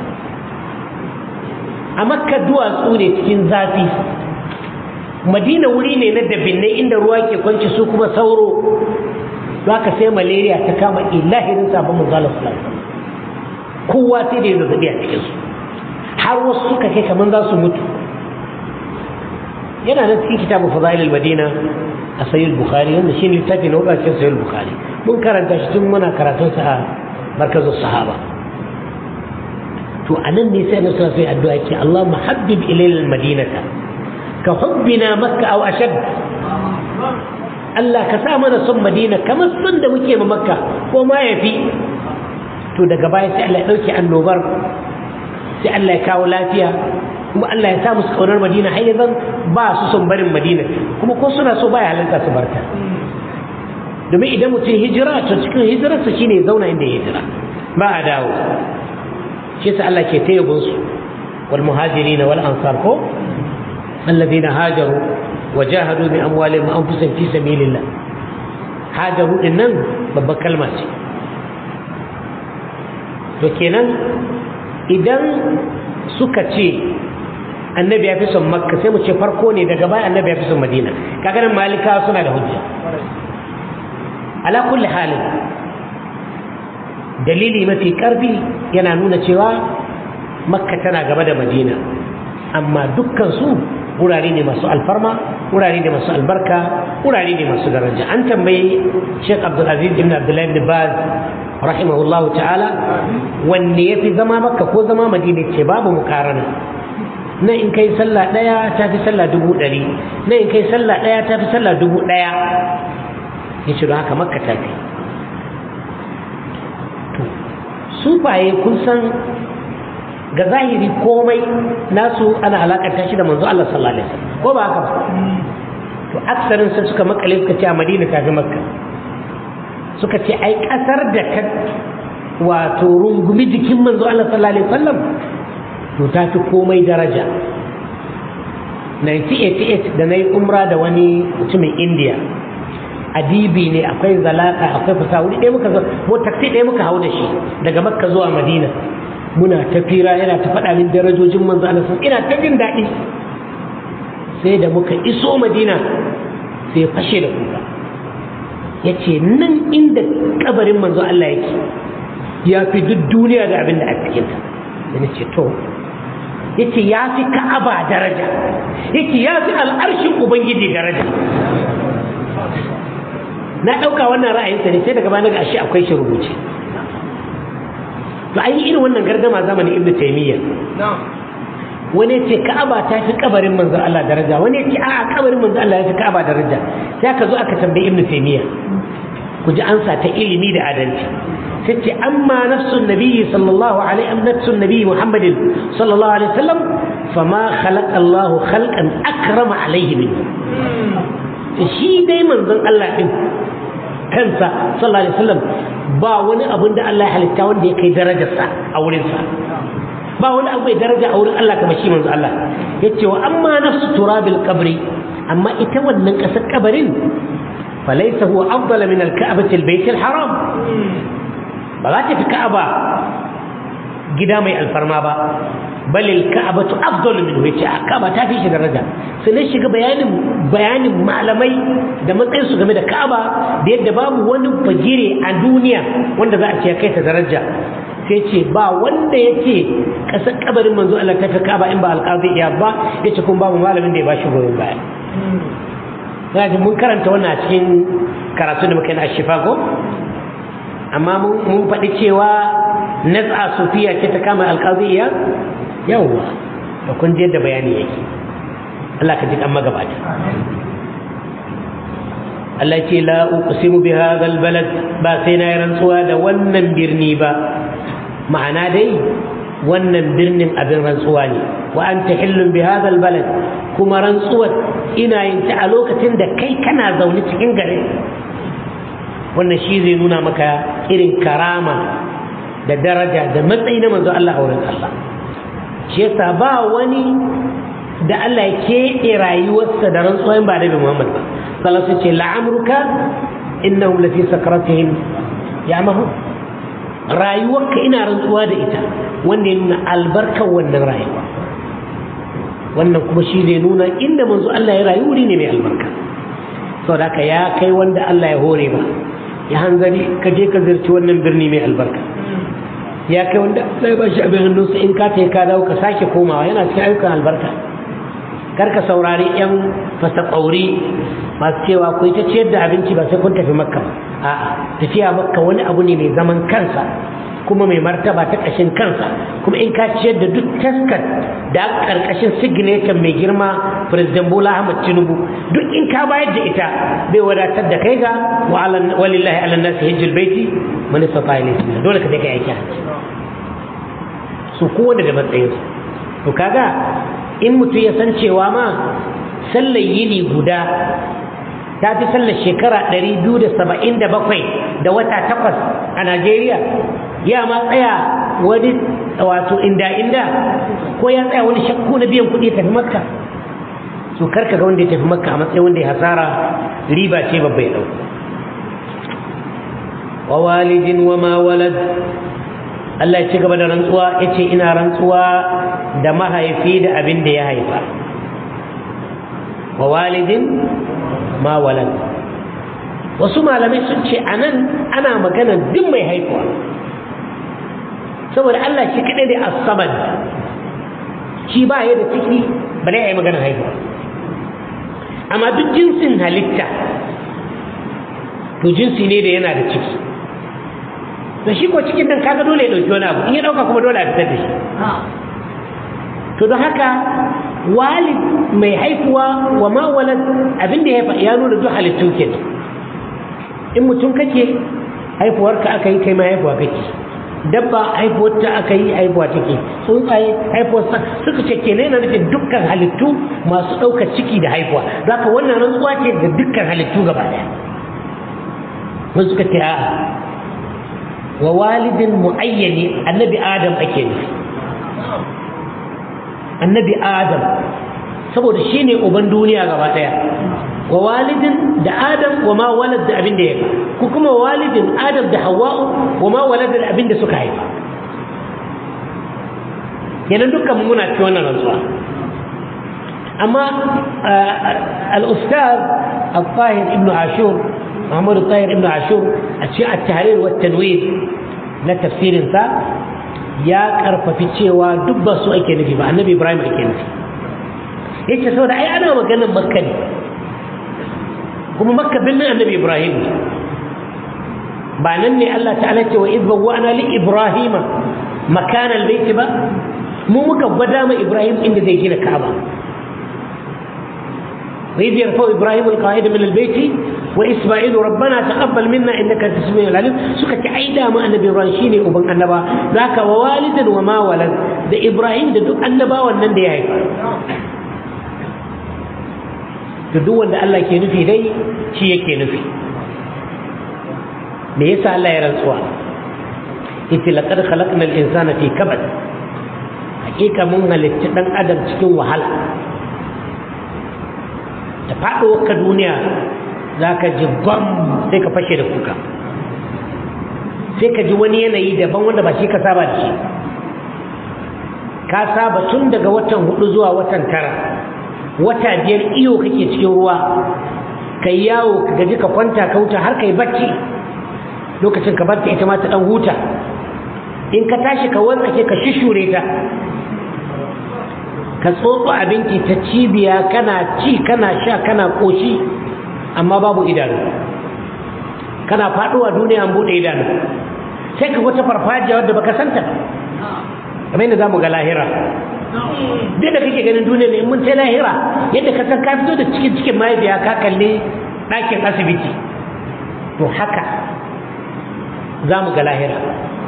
A Makka duwatsu ne cikin zafi. Madina wuri ne na dabinai inda ruwa ke kwanci su kuma sauro. Zaka sai malaria ta kama ilahirin sahabban manzo sallallahu alaihi wasallam. Kowa sai da zazzabi a cikin su. Har wasu suka kai kaman za su mutu. Yana nan cikin kitabu Fadail al-Madina a Sahih al-Bukhari wanda shine littafi na cikin Sahih al-Bukhari. Mun karanta shi tun muna karatun sa a Markazus Sahaba. To anan ne sai Annabi sallallahu alaihi wasallam addu'a ce Allahumma habbib ilayna al-Madinata ka hubbina Makkah aw ashad. Allah ka sa mana son Madina kamar son da muke ma Makka ko ma yafi. To daga baya sai Allah ya dauke annobar, sai Allah ya kawo lafiya, kuma Allah ya sa musu kaunar Madina har yanzu ba su son barin Madina, kuma ko suna so baya halarta su barta. Domin idan mutum hijira to cikin hijirarsa shine zauna inda ya hijira ba a dawo. shi yasa Allah ke tayyibun su wal muhajirin wal ansar ko alladhina hajaru wajahadu bi amwalihim wa anfusihim fi sabilillah. Hajaru din nan babbar kalma ce. To kenan idan suka ce annabi ya fi son makka sai mu ce farko ne, daga baya annabi ya fi son madina. Kaga nan malika suna da hujja. Ala kulli halin dalili mafi karfi yana nuna cewa makka tana gaba da madina, amma dukkan su wurare ne masu alfarma, wurare ne masu albarka, wurare ne masu daraja. An tambayi Sheikh Abdul Aziz ibn Abdullah ibn Baz rahimahullahu ta'ala wanne yafi zama makka ko zama madina, ce babu mukarana. Na in kai sallah daya ta fi sallah 100, na in kai sallah daya ta fi sallah 1000. yace don haka makka ta fi. Sufaye kun san ga zahiri komai nasu ana alakanta shi da manzo Allah sallallahu alaihi wasallam, ko ba haka ba? To aksarin sai suka makale suka ce a Madina ta fi Makka. Suka ce ai kasar da ta wato rungumi jikin manzo Allah sallallahu alaihi wasallam to ta fi komai daraja. 1988 da nayi umra da wani mutumin India, adibi ne, akwai zalaka, akwai fasaha. Wuri ɗaya muka zo, mu taksi ɗaya muka hau da shi daga Makka zuwa Madina. Muna ta fira, yana ta faɗa min darajojin manzo Allah, ina ta jin daɗi. Sai da muka iso Madina sai ya fashe da kuka. Yace nan inda kabarin manzo Allah yake ya fi duk duniya da abin da a cikin ta. Sai nace to, yace ya fi Ka'aba daraja, yace ya fi al'arshin Ubangiji daraja. Na ɗauka wannan ra'ayinsa ne, sai daga baya ga ashe akwai shi rubuce. To an yi irin wannan gardama zamanin Ibn Taymiyyah. Wani ce Ka'aba ta fi kabarin manzon Allah daraja, wani ce a'a kabarin manzon Allah ya fi Ka'aba daraja. Sai aka zo aka tambayi Ibn Taymiyyah, ku ji ansa ta ilimi da adalci. Sai ce amma nafsun nabiyyi sallallahu alaihi wa nafsun nabiyyi Muhammadin sallallahu alaihi wasallam fama khalaqa Allah khalqan akrama alaihi min. Shi dai manzon Allah din kansa sallallahu alaihi wasallam ba wani abun da Allah ya halitta wanda ya kai darajarsa a wurinsa, ba wani abu mai daraja a wurin Allah kamar shi manzo Allah. Yace wa amma nafsu turabil qabri, amma ita wannan kasar kabarin falaysa huwa afdal min al-ka'bati al-bayt al-haram. Ba za ta fi Ka'aba gida mai alfarma ba, bal al-ka'batu afdalu minhu. Yace Ka'aba ta fi shi daraja. Sai na shiga bayanin malamai da matsayin su game da Ka'aba, da yadda babu wani bagire a duniya wanda za a ce kai ta daraja. Sai ce ba wanda yace kasar kabarin manzo Allah ta fi Ka'aba in ba al-Qadi Iyad ba, yace kun babu malamin da ya bashi goyon baya. Sai mun karanta wannan a cikin karatu da muka yi na Shifa ko, amma mun faɗi cewa naz'a sufiya ce ta kama al-Qadi Iyad. Yawwa da kun je da bayani yake. Allah ka ji kan magabata. Allah ce la uqsimu bi hadha al-balad, ba sai na rantsuwa da wannan birni ba. Ma'ana dai wannan birnin abin rantsuwa ne. Wa anta hillun bi hadha al-balad, kuma rantsuwar ina yin ta a lokacin da kai kana zaune cikin garin. Wannan shi zai nuna maka irin karama da daraja da matsayi na manzo Allah a wurin Allah. Shi yasa ba wani da Allah ya keɓe rayuwarsa da rantsuwa ba da Muhammad ba. Sallallahu alaihi wasallam la'amruka innahum lafi sakaratihim ya'mahu. Rayuwarka ina rantsuwa da ita, wanda ya nuna albarkar wannan rayuwa. Wannan kuma shi zai nuna inda manzo Allah ya rayu wuri ne mai albarka. Saboda haka ya kai wanda Allah ya hore ba, ya hanzari ka je ka zirci wannan birni mai albarka. Ya kai wanda Allah ya bashi abin hannunsa, in ka tafi ka dawo ka sake komawa, yana cikin ayyukan albarka. Kar ka saurari yan fasakauri masu cewa ku ta ciyar da abinci ba sai kun tafi Makka. A'a, tafiya Makka wani abu ne mai zaman kansa, kuma mai martaba ta ƙashin kansa, kuma in ka ciyar da duk taskar da ƙarƙashin signature mai girma President Bola Ahmed Tinubu, duk in ka bayar da ita bai wadatar da kai ga walillahi ala nasi hijjul baiti man istata ilayhi sabila, dole ka kai aiki hajji. So kowanne da matsayinsa. To kaga in mutum ya san cewa ma sallar yini guda ta fi sallar shekara 277 da wata 8 a Najeriya, ya ma tsaya wani wato inda ko ya tsaya wani shakku na biyan kuɗi tafi Makka. So karka ga wanda ya tafi Makka a matsayin wanda ya hasara, riba ce babba ya ɗauka. Wa walidin wa ma walad, Allah ya ci gaba da rantsuwa, ya ce ina rantsuwa da mahaifi da abin da ya haifa. Wa walidin ma walad. Wasu malamai sun ce anan ana magana duk mai haifuwa, saboda Allah shi kaɗai da as-samad, shi ba ya da ciki ba ya yi magana haifuwa. Amma duk jinsin halitta to jinsi ne da yana da ciki, da shi ko cikin nan kaga dole ya dauki wani abu, in ya dauka kuma dole a fitar da shi. To don haka walid mai haifuwa wa ma walad abin da ya nuna duk halittu ke. In mutum kake haifuwarka aka yi kai ma haifuwa kake, dabba haifuwarta aka yi haifuwa take, tsuntsaye haifuwarsa, suka ce kenan yana nufin dukkan halittu masu ɗaukar ciki da haifuwa. Za ka wannan rantsuwa ce da dukkan halittu gaba ɗaya. Wasu suka ce a'a, wa walidin mu'ayyani annabi Adam ake nufi. Annabi Adam saboda shine uban duniya gaba daya. Wa walidin da Adam wa ma walad da abin da ya haifa, ko kuma walidin Adam da Hawwa'u wa ma walad da abin da suka haifa. Kenan dukkan muna ci wannan rantsuwa. Amma al-ustaz al-Tahir ibn Ashur, Muhammad al-Tahir ibn Ashur, a cikin at-Tahrir wa at-Tanwir na tafsirin sa ya karfafi cewa duk ba su ake nufi ba, annabi Ibrahim ake nufi. Yace saboda ai ana maganar Makka ne, kuma Makka birnin annabi Ibrahim ba nan ne Allah ta'ala ce wa idh bawwa'na li Ibrahima makan al-bayt ba, mu muka gwada ma Ibrahim inda zai gina Ka'aba. wa idh yarfa'u Ibrahim al-qa'ida min al-bayt wa Isma'ilu rabbana taqabbal minna innaka antas samiul alim. Suka ce ai da ma annabi Ibrahim shine uban annaba, zaka wa walidan wa ma walad, da Ibrahim da duk annabawan nan da ya haifa. To duk wanda Allah ke nufi dai shi yake nufi. Me yasa Allah ya rantsuwa? Ita laqad khalaqnal insana fi kabad, hakika mun halitta dan adam cikin wahala. Da faɗo ka duniya za ka ji gwam sai ka fashe da kuka, sai ka ji wani yanayi daban wanda ba shi ka saba da shi. Ka saba tun daga watan 4 zuwa watan 9, wata 5 iyo kake cikin ruwa, kai yawo ka gaji ka kwanta ka huta har kai bacci, lokacin ka barta ita ma ta dan huta. In ka tashi ka wantsake ka shishure ta, ka tsotso abinci ta cibiya, kana ci kana sha kana koshi, amma babu idanu. Kana faduwa duniya an bude idanu, sai ka wata farfajiya wadda baka santa, kamar yadda zamu ga lahira. Duk da kake ganin duniya ne, mun sai lahira yadda ka san ka fito da cikin mahaifiya ka kalli ɗakin asibiti, to haka zamu ga lahira.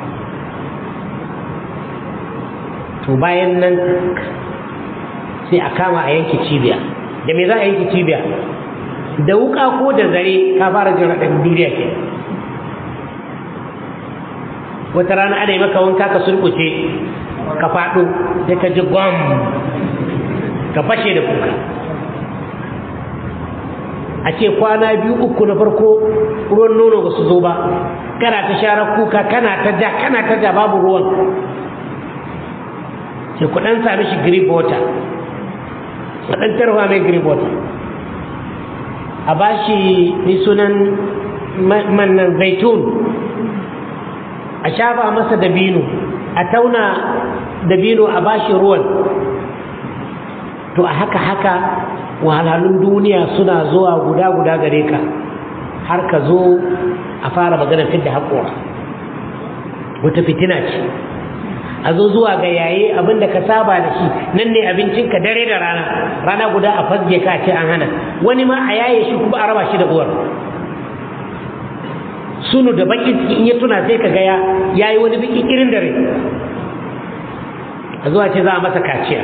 To bayan nan sai a kama a yanke cibiya. Da me za a yanke cibiya? Da wuka ko da zare? Ka fara jin raɗaɗin duniya ke. Wata rana ana yi maka wanka ka sulkuce ka faɗo, sai ka ji gwam ka fashe da kuka. A ce kwana 2-3 na farko ruwan nono ba su zo ba, kana ta share kuka, kana ta ja babu ruwan. Sai ku ɗan sami shi grip water, a ɗan tarwa mai grip water, a ba shi mai sunan mannan zaitun, a shafa masa dabino, a tauna dabino a ba shi ruwan. To a haka wahalhalun duniya suna zuwa guda gare ka, har ka zo a fara magana fidda haƙora. wata fitina ce. A zo zuwa ga yaye abin da ka saba da shi nan ne abincinka dare da rana guda a fasge ka ce an hana, wani ma a yaye shi kuma a raba shi da uwar. Sunu da bakin ciki in ya tuna sai ka ga ya yi wani biki irin dare. A zuwa ce za a masa kaciya.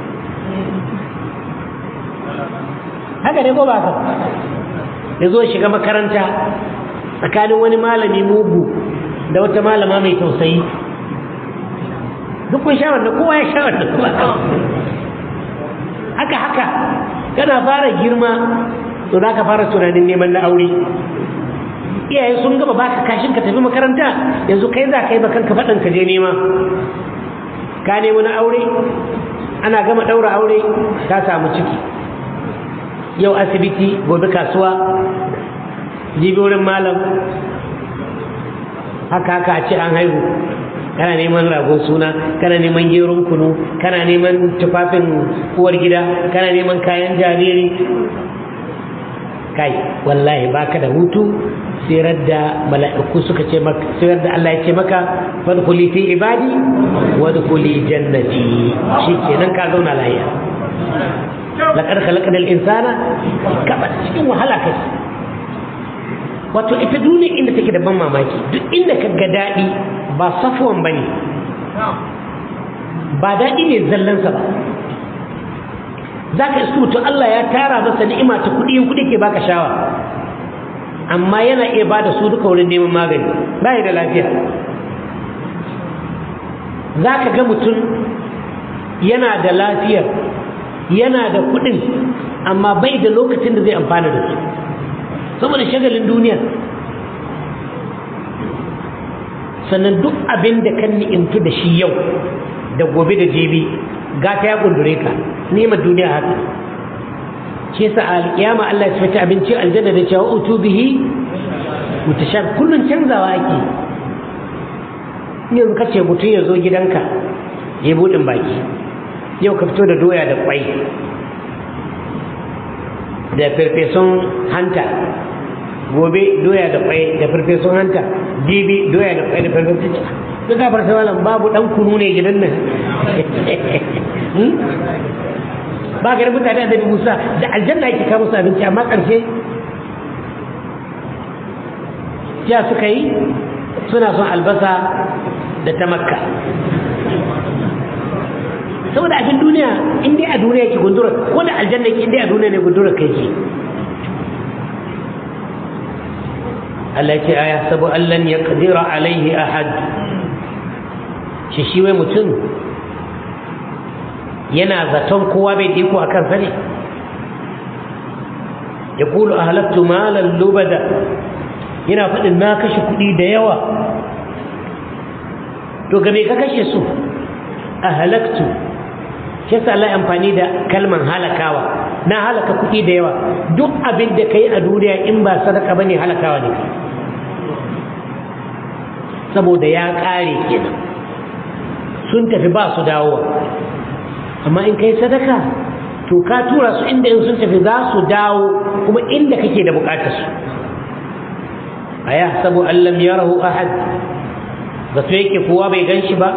Haka ne ko ba ka? Ya zo shiga makaranta tsakanin wani malami mugu da wata malama mai tausayi. Duk kun sha wannan, kowa ya sha wannan. Haka kana fara girma to za ka fara tunanin neman na aure. Iyaye sun gaba baka kashin ka tafi makaranta, yanzu kai za ka yi bakan ka faɗin ka je nema. Ka nemi na aure, ana gama ɗaura aure ka samu ciki. Yau asibiti, gobe kasuwa, jibi wurin malam. Haka a ce an haihu. Kana neman ragon suna, kana neman geron kunu, kana neman tufafin uwar gida, kana neman kayan jariri. Kai wallahi baka da hutu sirar da mala'iku suka ce maka, sirar da Allah ya ce maka fadkhuli fi ibadi wadkhuli jannati. Shikenan ka zauna lafiya. Laqad khalaqnal insana cikin wahala kai. Wato ita duniya inda take da ban mamaki, duk inda ka ga daɗi ba safuwan ba ne, ba daɗi ne zallansa ba. Za ka isu to Allah ya tara masa ni'ima ta kuɗi, kuɗi ke baka shawa, amma yana iya ba da su duka wurin neman magani, ba da lafiya. Za ka ga mutum yana da lafiyar, yana da kuɗin, amma bai da lokacin da zai amfana da su saboda shagalin duniya. Sannan duk abin da kan ni'imtu da shi yau da gobe da jibi gata ya gundure ka, nema duniya haka. Shi yasa a alƙiyama Allah ya tafi abinci aljanna da cewa utu bihi mutashab, kullun canzawa ake. Yanzu kace mutum ya zo gidanka ya budin baki, yau ka fito da doya da kwai da farfesun hanta, gobe doya da kwai da farfesun hanta, jibi doya da kwai da farfesun hanta. Duk gafar sai malam babu dan kunu ne gidan nan. Ba ga mutane da Musa da aljanna yake kawo musu abinci, amma karshe ya suka yi suna son albasa da ta Makka. Saboda abin duniya in dai a duniya yake gundura, ko da aljanna yake in dai a duniya ne gundura kai ke. Allah ya ce aya sabu allan yaqdira alaihi ahad. Shi wai mutum yana zaton kowa bai iko akan sa ne. Yaqulu ahlaktu malan lubada, yana faɗin na kashe kuɗi da yawa. To ga me ka kashe su? Ahlaktu, shi yasa Allah ya amfani da kalman halakawa. Na halaka kuɗi da yawa. Duk abin da kai a duniya in ba sadaka bane halakawa ne, saboda ya ƙare kenan, sun tafi ba su dawowa. Amma in kai sadaka to ka tura su inda in sun tafi za su dawo kuma inda kake da bukatar su. Ayahsabu an lam yarahu ahad, ba su yake kowa bai gan shi ba.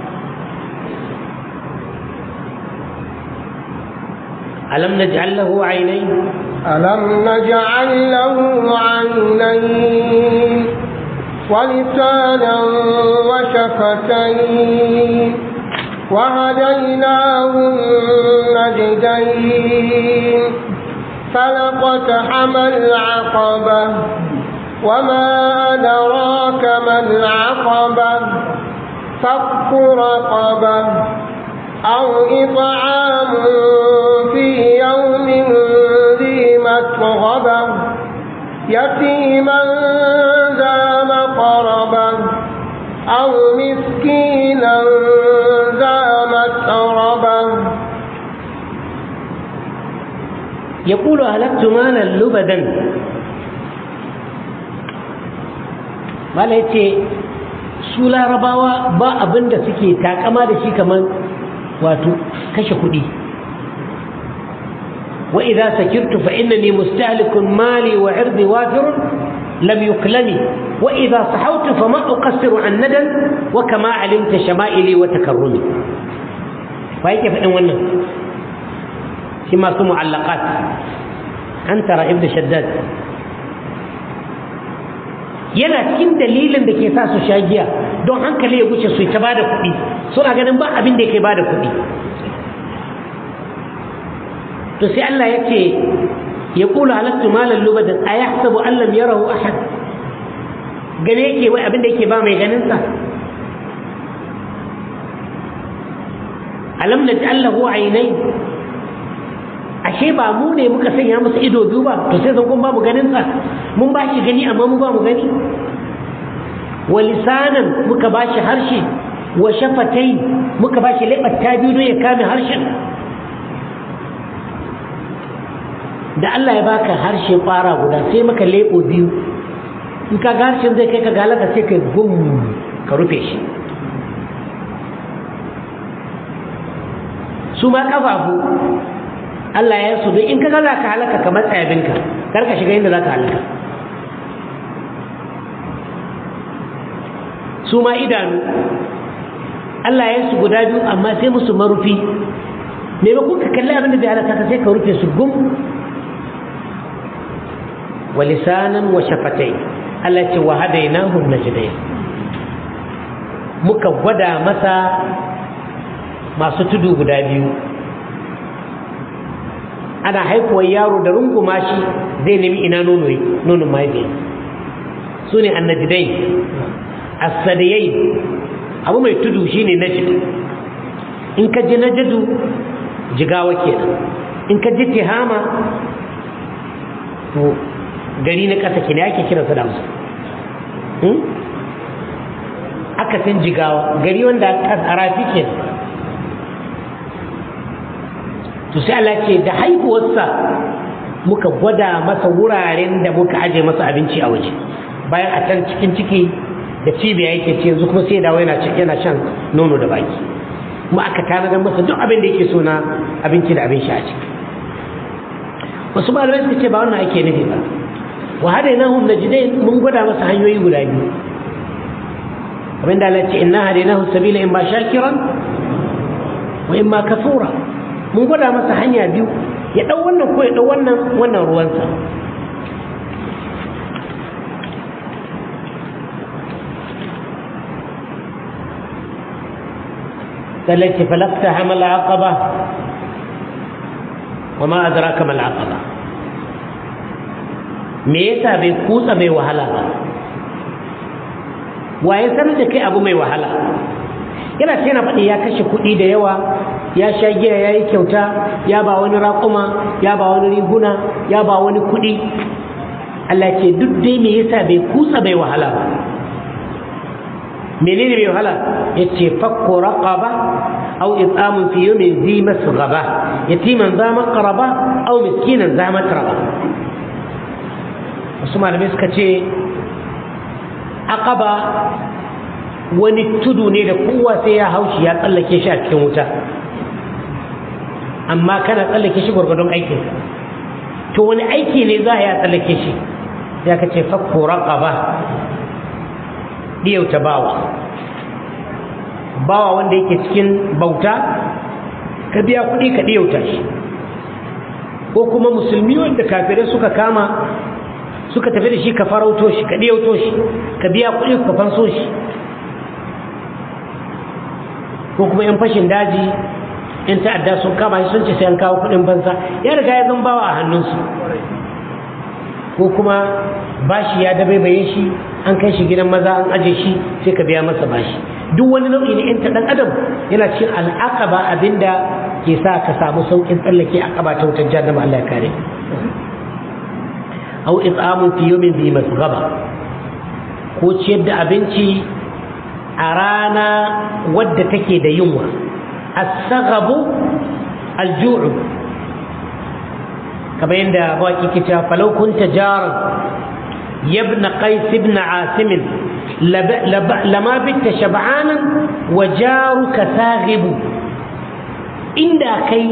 ألم نجعل له عينين ألم نجعل له عينين ولسانا وشفتين وهديناه النجدين فلقتحم العقبة وما أدراك ما العقبة فك رقبة أو إطعام في يوم ذي مسغبة يتيما ذا مقربة أو مسكينا ذا مسربة. يقول أهلكت مالا لبدا. ما ليتي su larabawa ba abin da suke takama da shi kamar wato kashe kuɗi. wa idza sakirtu fa innani mustahlikun mali wa irdi wafir لم يكلني وإذا صحوت فما أقصر عن ندى وكما علمت شمائلي وتكرمي فهيك فإن ونن كما ثم معلقات عنترة ابن شداد yana cikin dalilin da ke sa su sha giya don hankali ya guce su ta bada kuɗi suna ganin ba abin da yake bada kuɗi to sai Allah yake ya kula halattu malan lubadan ayahsabu an lam yarahu ahad gane yake wai abin da yake ba mai ganin sa alam naj'al lahu aynayn ashe ba mu ne muka sanya masa ido biyu ba to sai zan kun babu ganin sa mun ba shi gani amma mu ba mu gani wa lisanan muka ba shi harshe wa shafatai muka ba shi leɓar ta biyu don ya kame harshen da Allah ya baka harshe fara guda sai maka leɓo biyu in ka ga harshen zai kai ka galaka sai ka gum ka rufe shi su ma kafafu Allah ya su don in ka za ka halaka ka matsa abinka kar ka shiga inda za ka halaka su ma idanu Allah ya su guda biyu amma sai musu marufi maimakon ka kalli abin da bai halaka ka sai ka rufe su gum wa lisanan wa shafatai Allah ce wa hadainahu najdayn muka gwada masa masu tudu guda biyu ana haifuwar yaro da runguma shi zai nemi ina nonon mahaifiya su ne annajidai asadiyai abu mai tudu shi ne najid in ka ji najadu jigawa kenan in ka ji tihama to gari na ƙasa kenan ake kiransa da musu akasin jigawa gari wanda a rafi kenan to sai Allah ce da haihuwarsa muka gwada masa wuraren da muka aje masa abinci a waje bayan a can cikin ciki da cibiya yake ce yanzu kuma sai dawo yana shan nono da baki kuma aka tanadar masa duk abin da yake so na abinci da abin sha a ciki wasu malamai suka ce ba wannan ake nufi ba wa hadainahu najdayn mun gwada masa hanyoyi guda biyu abin da Allah ce inna hadainahu sabila imma shakiran wa imma kafura mun gwada masa hanya biyu ya ɗau wannan ko ya ɗau wannan ruwansa التي فلقتها ما العقبة وما أدراك ما العقبة me yasa bai kutsa mai wahala ba waye sanar da kai abu mai wahala yana ce na faɗi ya kashe kuɗi da yawa ya sha giya ya yi kyauta ya ba wani raƙuma ya ba wani riguna ya ba wani kuɗi Allah ce duk dai me yasa bai kutsa mai wahala ba menene mai wahala yace fakku raqaba aw it'amun fi yawmin zi masghaba yatiman za maqraba aw miskinan za matraba wasu malamai suka ce aqaba wani tudu ne da kowa sai ya haushi ya tsallake shi a cikin wuta amma kana tsallake shi gwargwadon aikin to wani aiki ne za a tsallake shi ya ka ce fakku raqaba diyauta bawa wanda yake cikin bauta ka biya kuɗi ka diyauta shi ko kuma musulmi wanda kafirai suka kama suka tafi da shi ka farauto shi ka diyauto shi ka biya kuɗi ka fanso shi ko kuma yan fashin daji yan ta'adda sun kama shi sun ce sai an kawo kuɗin banza ya riga ya zan bawa a hannunsu ko kuma bashi ya dabaibaye shi an kai shi gidan maza an aje shi sai ka biya masa bashi duk wani nau'i na yanta dan adam yana cikin al'aqaba abinda ke sa ka samu saukin tsallake aqaba ta wutar jahannama Allah ya kare aw it'amun fi yawmin dhi masghaba ko ciyar da abinci a rana wadda take da yunwa as-saghabu al-ju'u kamar yadda baki ke cewa falau kunta jaran yabna qais ibn asim lama bitta shab'anan wa jaruka saghibu inda kai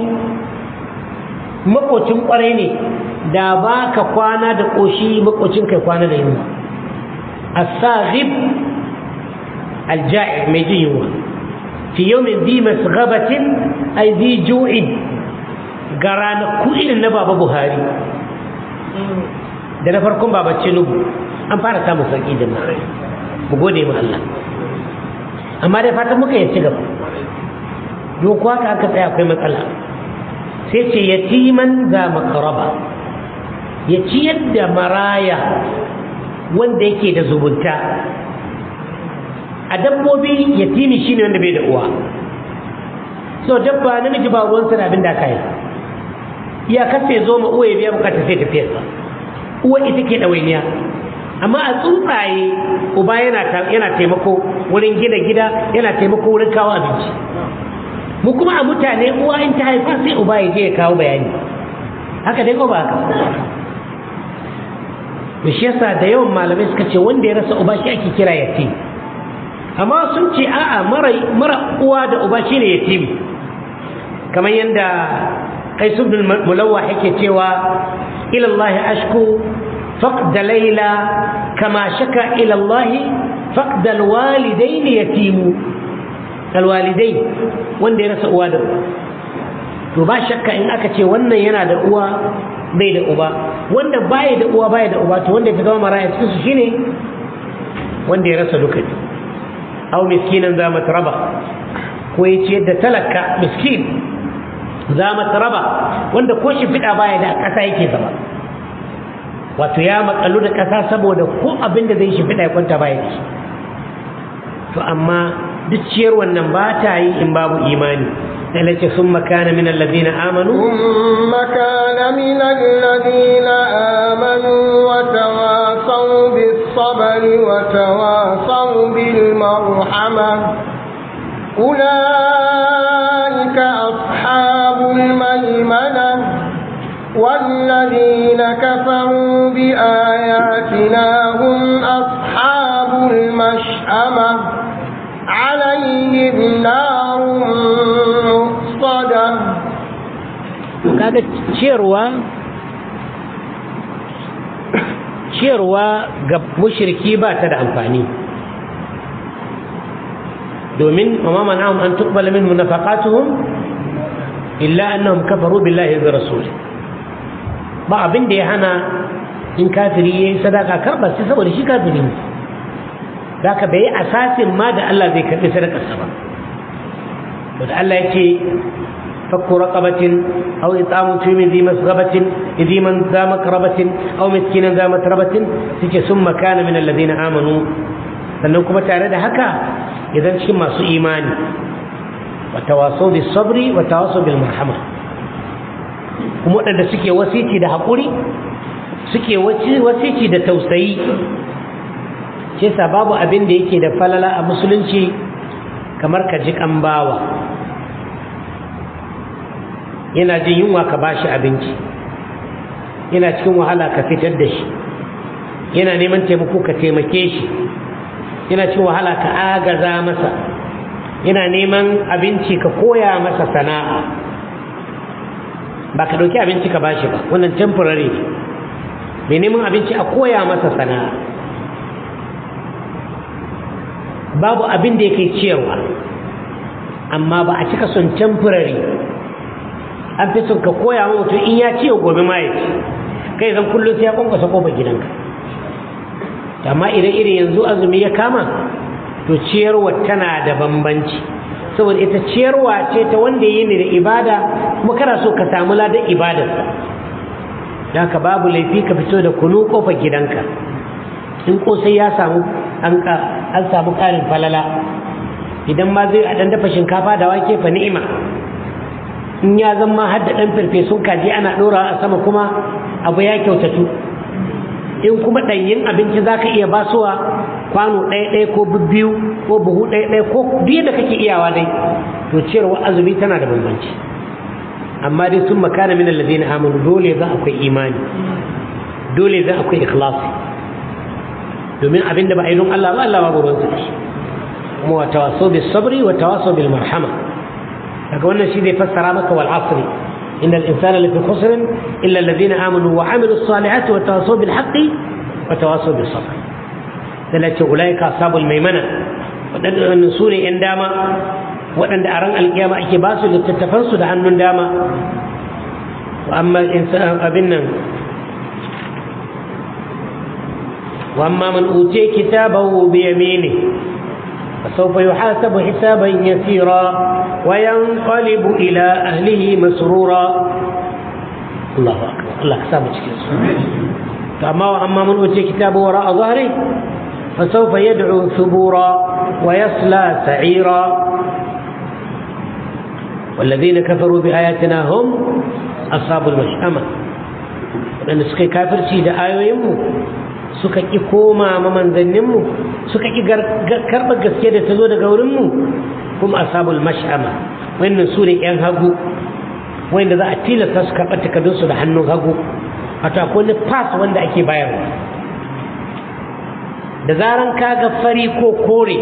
makocin kwarai ne da baka kwana da koshi makocin kai kwana da yunwa as-saghib al-ja'i' mai jin yunwa fi yawmin dhi masghabatin ay dhi ju'in garana ku irin na baba Buhari da na farkon baba Tinubu an fara samun sauki da mu gode ma Allah amma dai fatan muka yi ci gaba don kuwa ka aka tsaya akwai matsala sai ce yatiman za makaraba ya ciyar da maraya wanda yake da zubunta a dabbobi yatimi shine wanda bai da uwa so dabba namiji ba ruwansa da abin da aka yi ya kace zo ma uwa ya biya bukata sai tafiyarsa uwa ita ke ɗawainiya amma a tsuntsaye uba yana taimako wurin gina gida yana taimako wurin kawo abinci mu kuma a mutane uwa in ta haifa sai uba ya je ya kawo bayani haka dai ko ba haka da shi yasa da yawan malamai suka ce wanda ya rasa uba shi ake kira yatim amma sun ce a'a mara uwa da uba shine yatim kamar yadda Qais ibn Mulawah yake cewa ila Allah ashku فقد ليلى كما شكا إلى الله فقد الوالدين يتيم الوالدين wanda ya rasa uwa da uba to ba shakka in aka ce wannan yana da uwa bai da uba wanda baya da uwa baya da uba to wanda ya zama maraya cikin su shine wanda ya rasa duka aw miskinan za matraba ko ya ce da talaka miskin za matraba wanda ko shi fida baya da ƙasa yake zama wato ya makalu da ƙasa saboda ko abin da zai shi fida ya kwanta baya shi to amma duk ciyar wannan ba ta yi in babu imani sai lace sun makana min alladhina amanu makana min alladhina amanu wa tawasaw bis sabri wa tawasaw bil marhama ulaika ashabul maymana والذين كفروا بآياتنا هم أصحاب المشأمة عليهم نار مؤصدة kaga ciyarwa ga mushriki ba ta da amfani domin amma manahum an tuqbala minhum nafaqatuhum illa annahum kafaru billahi wa rasulihi ba abin da ya hana in kafiri yayi sadaka karba sai saboda shi kafiri ne zaka bai asasin ma da Allah zai karbi sadakar sa ba wanda Allah yake fakku raqabatin aw it'amu fi min dhi masghabatin idhi man za makrabatin aw miskinan za matrabatin suke summa kana min alladhina amanu sannan kuma tare da haka idan cikin masu imani wa tawasaw bis sabri wa tawasaw bil marhama kuma waɗanda suke wasici da haƙuri suke wasici da tausayi ce sa babu abin da yake da falala a musulunci kamar ka ji kan bawa yana jin yunwa ka bashi abinci yana cikin wahala ka fitar da shi yana neman taimako ka taimake shi yana cikin wahala ka agaza masa yana neman abinci ka koya masa sana'a ba ka ɗauki abinci ka bashi ba wannan temporary ne mai neman abinci a koya masa sana'a babu abin da yake ciyarwa amma ba a cika son temporary an fi son ka koya wa mutum in ya ciyo gobe ma ya ci kai zan kullum sai ya kwankwasa kofar gidanka amma idan yanzu azumi ya kama to ciyarwa tana da bambanci saboda ita ciyarwa ce ta wanda yi ne da ibada kuma kana so ka samu ladan ibadarsa da ka babu laifi ka fito da kunu kofar gidanka in kosai ya samu an samu karin falala idan ma zai a dan dafa shinkafa da wake fa ni'ima in ya zama har da dan farfesun kaji ana dora a sama kuma abu ya kyautatu in kuma danyin abinci zaka iya basuwa kwano ɗaya ko biyu ko buhu ɗaya ko duk da kake iyawa dai to ciyarwa azumi tana da bambanci amma dai sun makana min alladhina amanu dole za akwai imani dole za akwai ikhlasi domin abinda ba a yi don Allah ba Allah ba ruwan sa kuma wa tawasaw bis sabri wa tawasaw bil marhama daga wannan shi zai fassara maka wal asri inna al insana lafi khusr illa alladhina amanu wa amilus salihati wa tawasaw bil haqqi wa tawasaw bis sabr salatu ulaika ashabul maimana wadannan sune yan dama wadanda a ran alkiyama ake ba su littattafan su da hannun dama wa amma insan abinnan wa amma man utiya kitabahu bi yaminihi فسوف يحاسب حسابا يسيرا وينقلب إلى أهله مسرورا الله أكبر الله حسابك أما من أوتي كتابه وراء ظهره فسوف يدعو ثبورا ويصلى سعيرا والذين كفروا بآياتنا هم أصحاب المشأمة لأن سكي كافر سيد آيو يمو suka ƙi koma mamanzanninmu suka ƙi karɓar gaske da ta zo daga wurinmu kuma ashabul mash'ama wannan su ne 'yan hagu wanda za a tilasta su karɓar takardunsu da hannun hagu wato akwai wani pass wanda ake bayarwa da zaran ka ga fari ko kore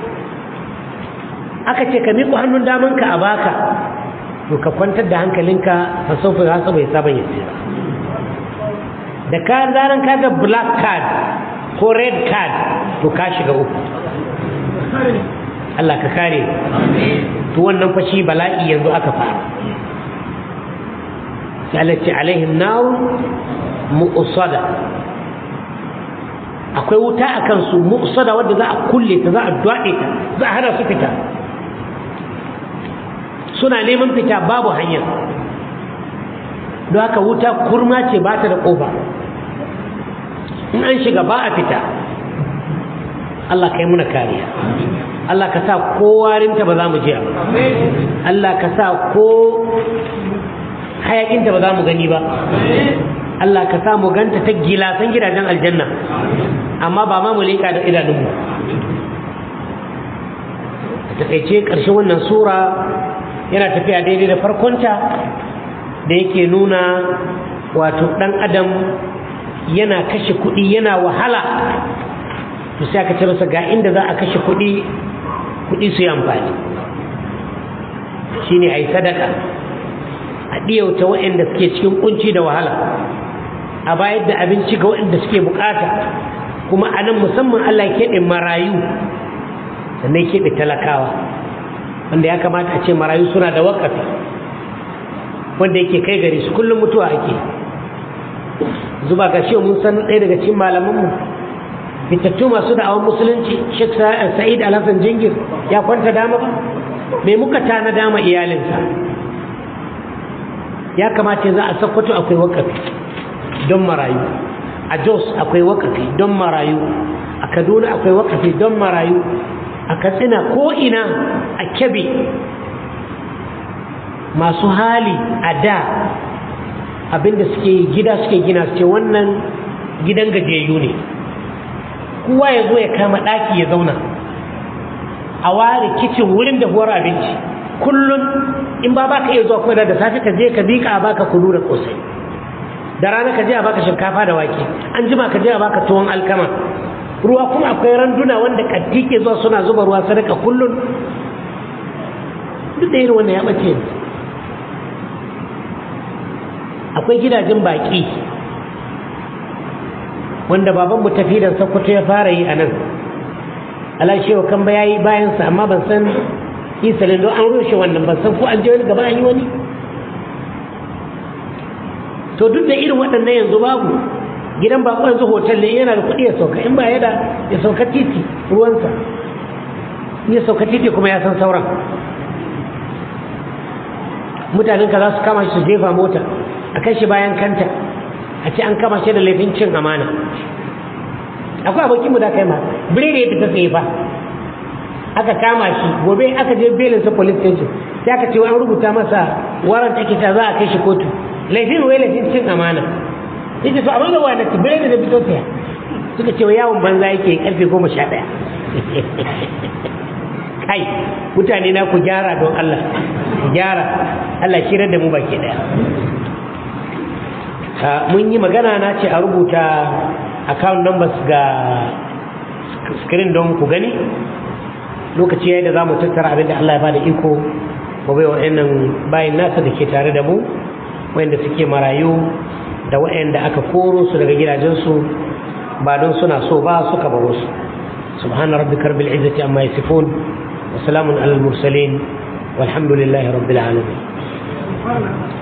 aka ce ka miƙo hannun damanka a baka to ka kwantar da hankalinka fa saufa ya saba ya saban ya tsira da ka zaran ka ga black card ko red card to ka shiga uku Allah ka kare to wannan fa shi bala'i yanzu aka fara sai Allah ce alaihim nar mu'sada akwai wuta akan su mu'sada wanda za a kulle ta za a dwade ta za a hana su fita suna neman fita babu hanya don haka wuta kurma ce ba ta da kofa in an shiga ba a fita Allah kai muna kariya Allah ka sa ko warinta ba za mu ji ba Allah ka sa ko hayakinta ba za mu gani ba Allah ka sa mu ganta ta gilasan gidajen aljanna amma ba ma mu leƙa da idanunmu a takaice ƙarshen wannan sura yana tafiya daidai da farkonta da yake nuna wato ɗan adam yana kashe kuɗi yana wahala to sai aka ce masa ga inda za a kashe kuɗi su yi amfani shine ai sadaka a ɗiyauta waɗanda suke cikin kunci da wahala a bayar da abinci ga waɗanda suke bukata kuma a nan musamman Allah ya keɓe marayu sannan ya keɓe talakawa wanda ya kamata a ce marayu suna da wakafi wanda yake kai gari su kullum mutuwa ake zuba ga shi mun san ɗaya daga cikin malamanmu fitattu masu da'awar musulunci Sheikh Sa'id Al-Hassan Jingir ya kwanta dama ba me muka tana dama iyalinsa ya kamata za a Sokoto akwai wakafi don marayu a Jos akwai wakafi don marayu a Kaduna akwai wakafi don marayu a Katsina ko ina a Kebbi masu hali a da abinda suke gida suke gina su ce wannan gidan gajiyayyu ne kowa ya zo ya kama ɗaki ya zauna a ware kicin wurin da huwar abinci kullum in ba ka iya zuwa kuma da safe ka je ka bika a baka kunu da kosai da rana ka je a baka shinkafa da wake an jima ka je a baka tuwon alkama ruwa kuma akwai randuna wanda kaddi ke zuwa suna zuba ruwa sadaka kullum duk da irin wannan ya bace ne akwai gidajen baki wanda babanmu tafidan Sokoto ya fara yi a nan alashewa kan ba yayi bayansa amma ban san isalin don an rushe wannan ban san ko an je wani gaba an yi wani to duk da irin waɗannan yanzu babu gidan bako yanzu hotel ne yana da kuɗi ya sauka in ba ya sauka titi ruwansa ya sauka titi kuma ya san sauran mutanen ka za su kama shi su jefa mota a kai shi bayan kanta a ce an kama shi da laifin cin amana akwai abokinmu da kai ma birnin ya fita tsaye ba aka kama shi gobe aka je belinsa police station sai aka ce an rubuta masa warrant ake ta za a kai shi kotu laifin wai laifin cin amana yace to amma da wani birnin da fito tsaye suka ce yawon banza yake karfe 11 kai mutane na ku gyara don Allah ku gyara Allah shirar da mu baki daya mun yi magana na ce a rubuta account numbers ga screen don ku gani lokaci yayin da zamu tattara abin da Allah ya bada iko ko bai wa'annan bayin nasa da ke tare da mu wanda suke marayu da wa'anda aka koro su daga gidajensu ba don suna so ba suka baro su subhana rabbika rabbil izzati amma yasifun wa salamun alal mursalin walhamdulillahi rabbil alamin.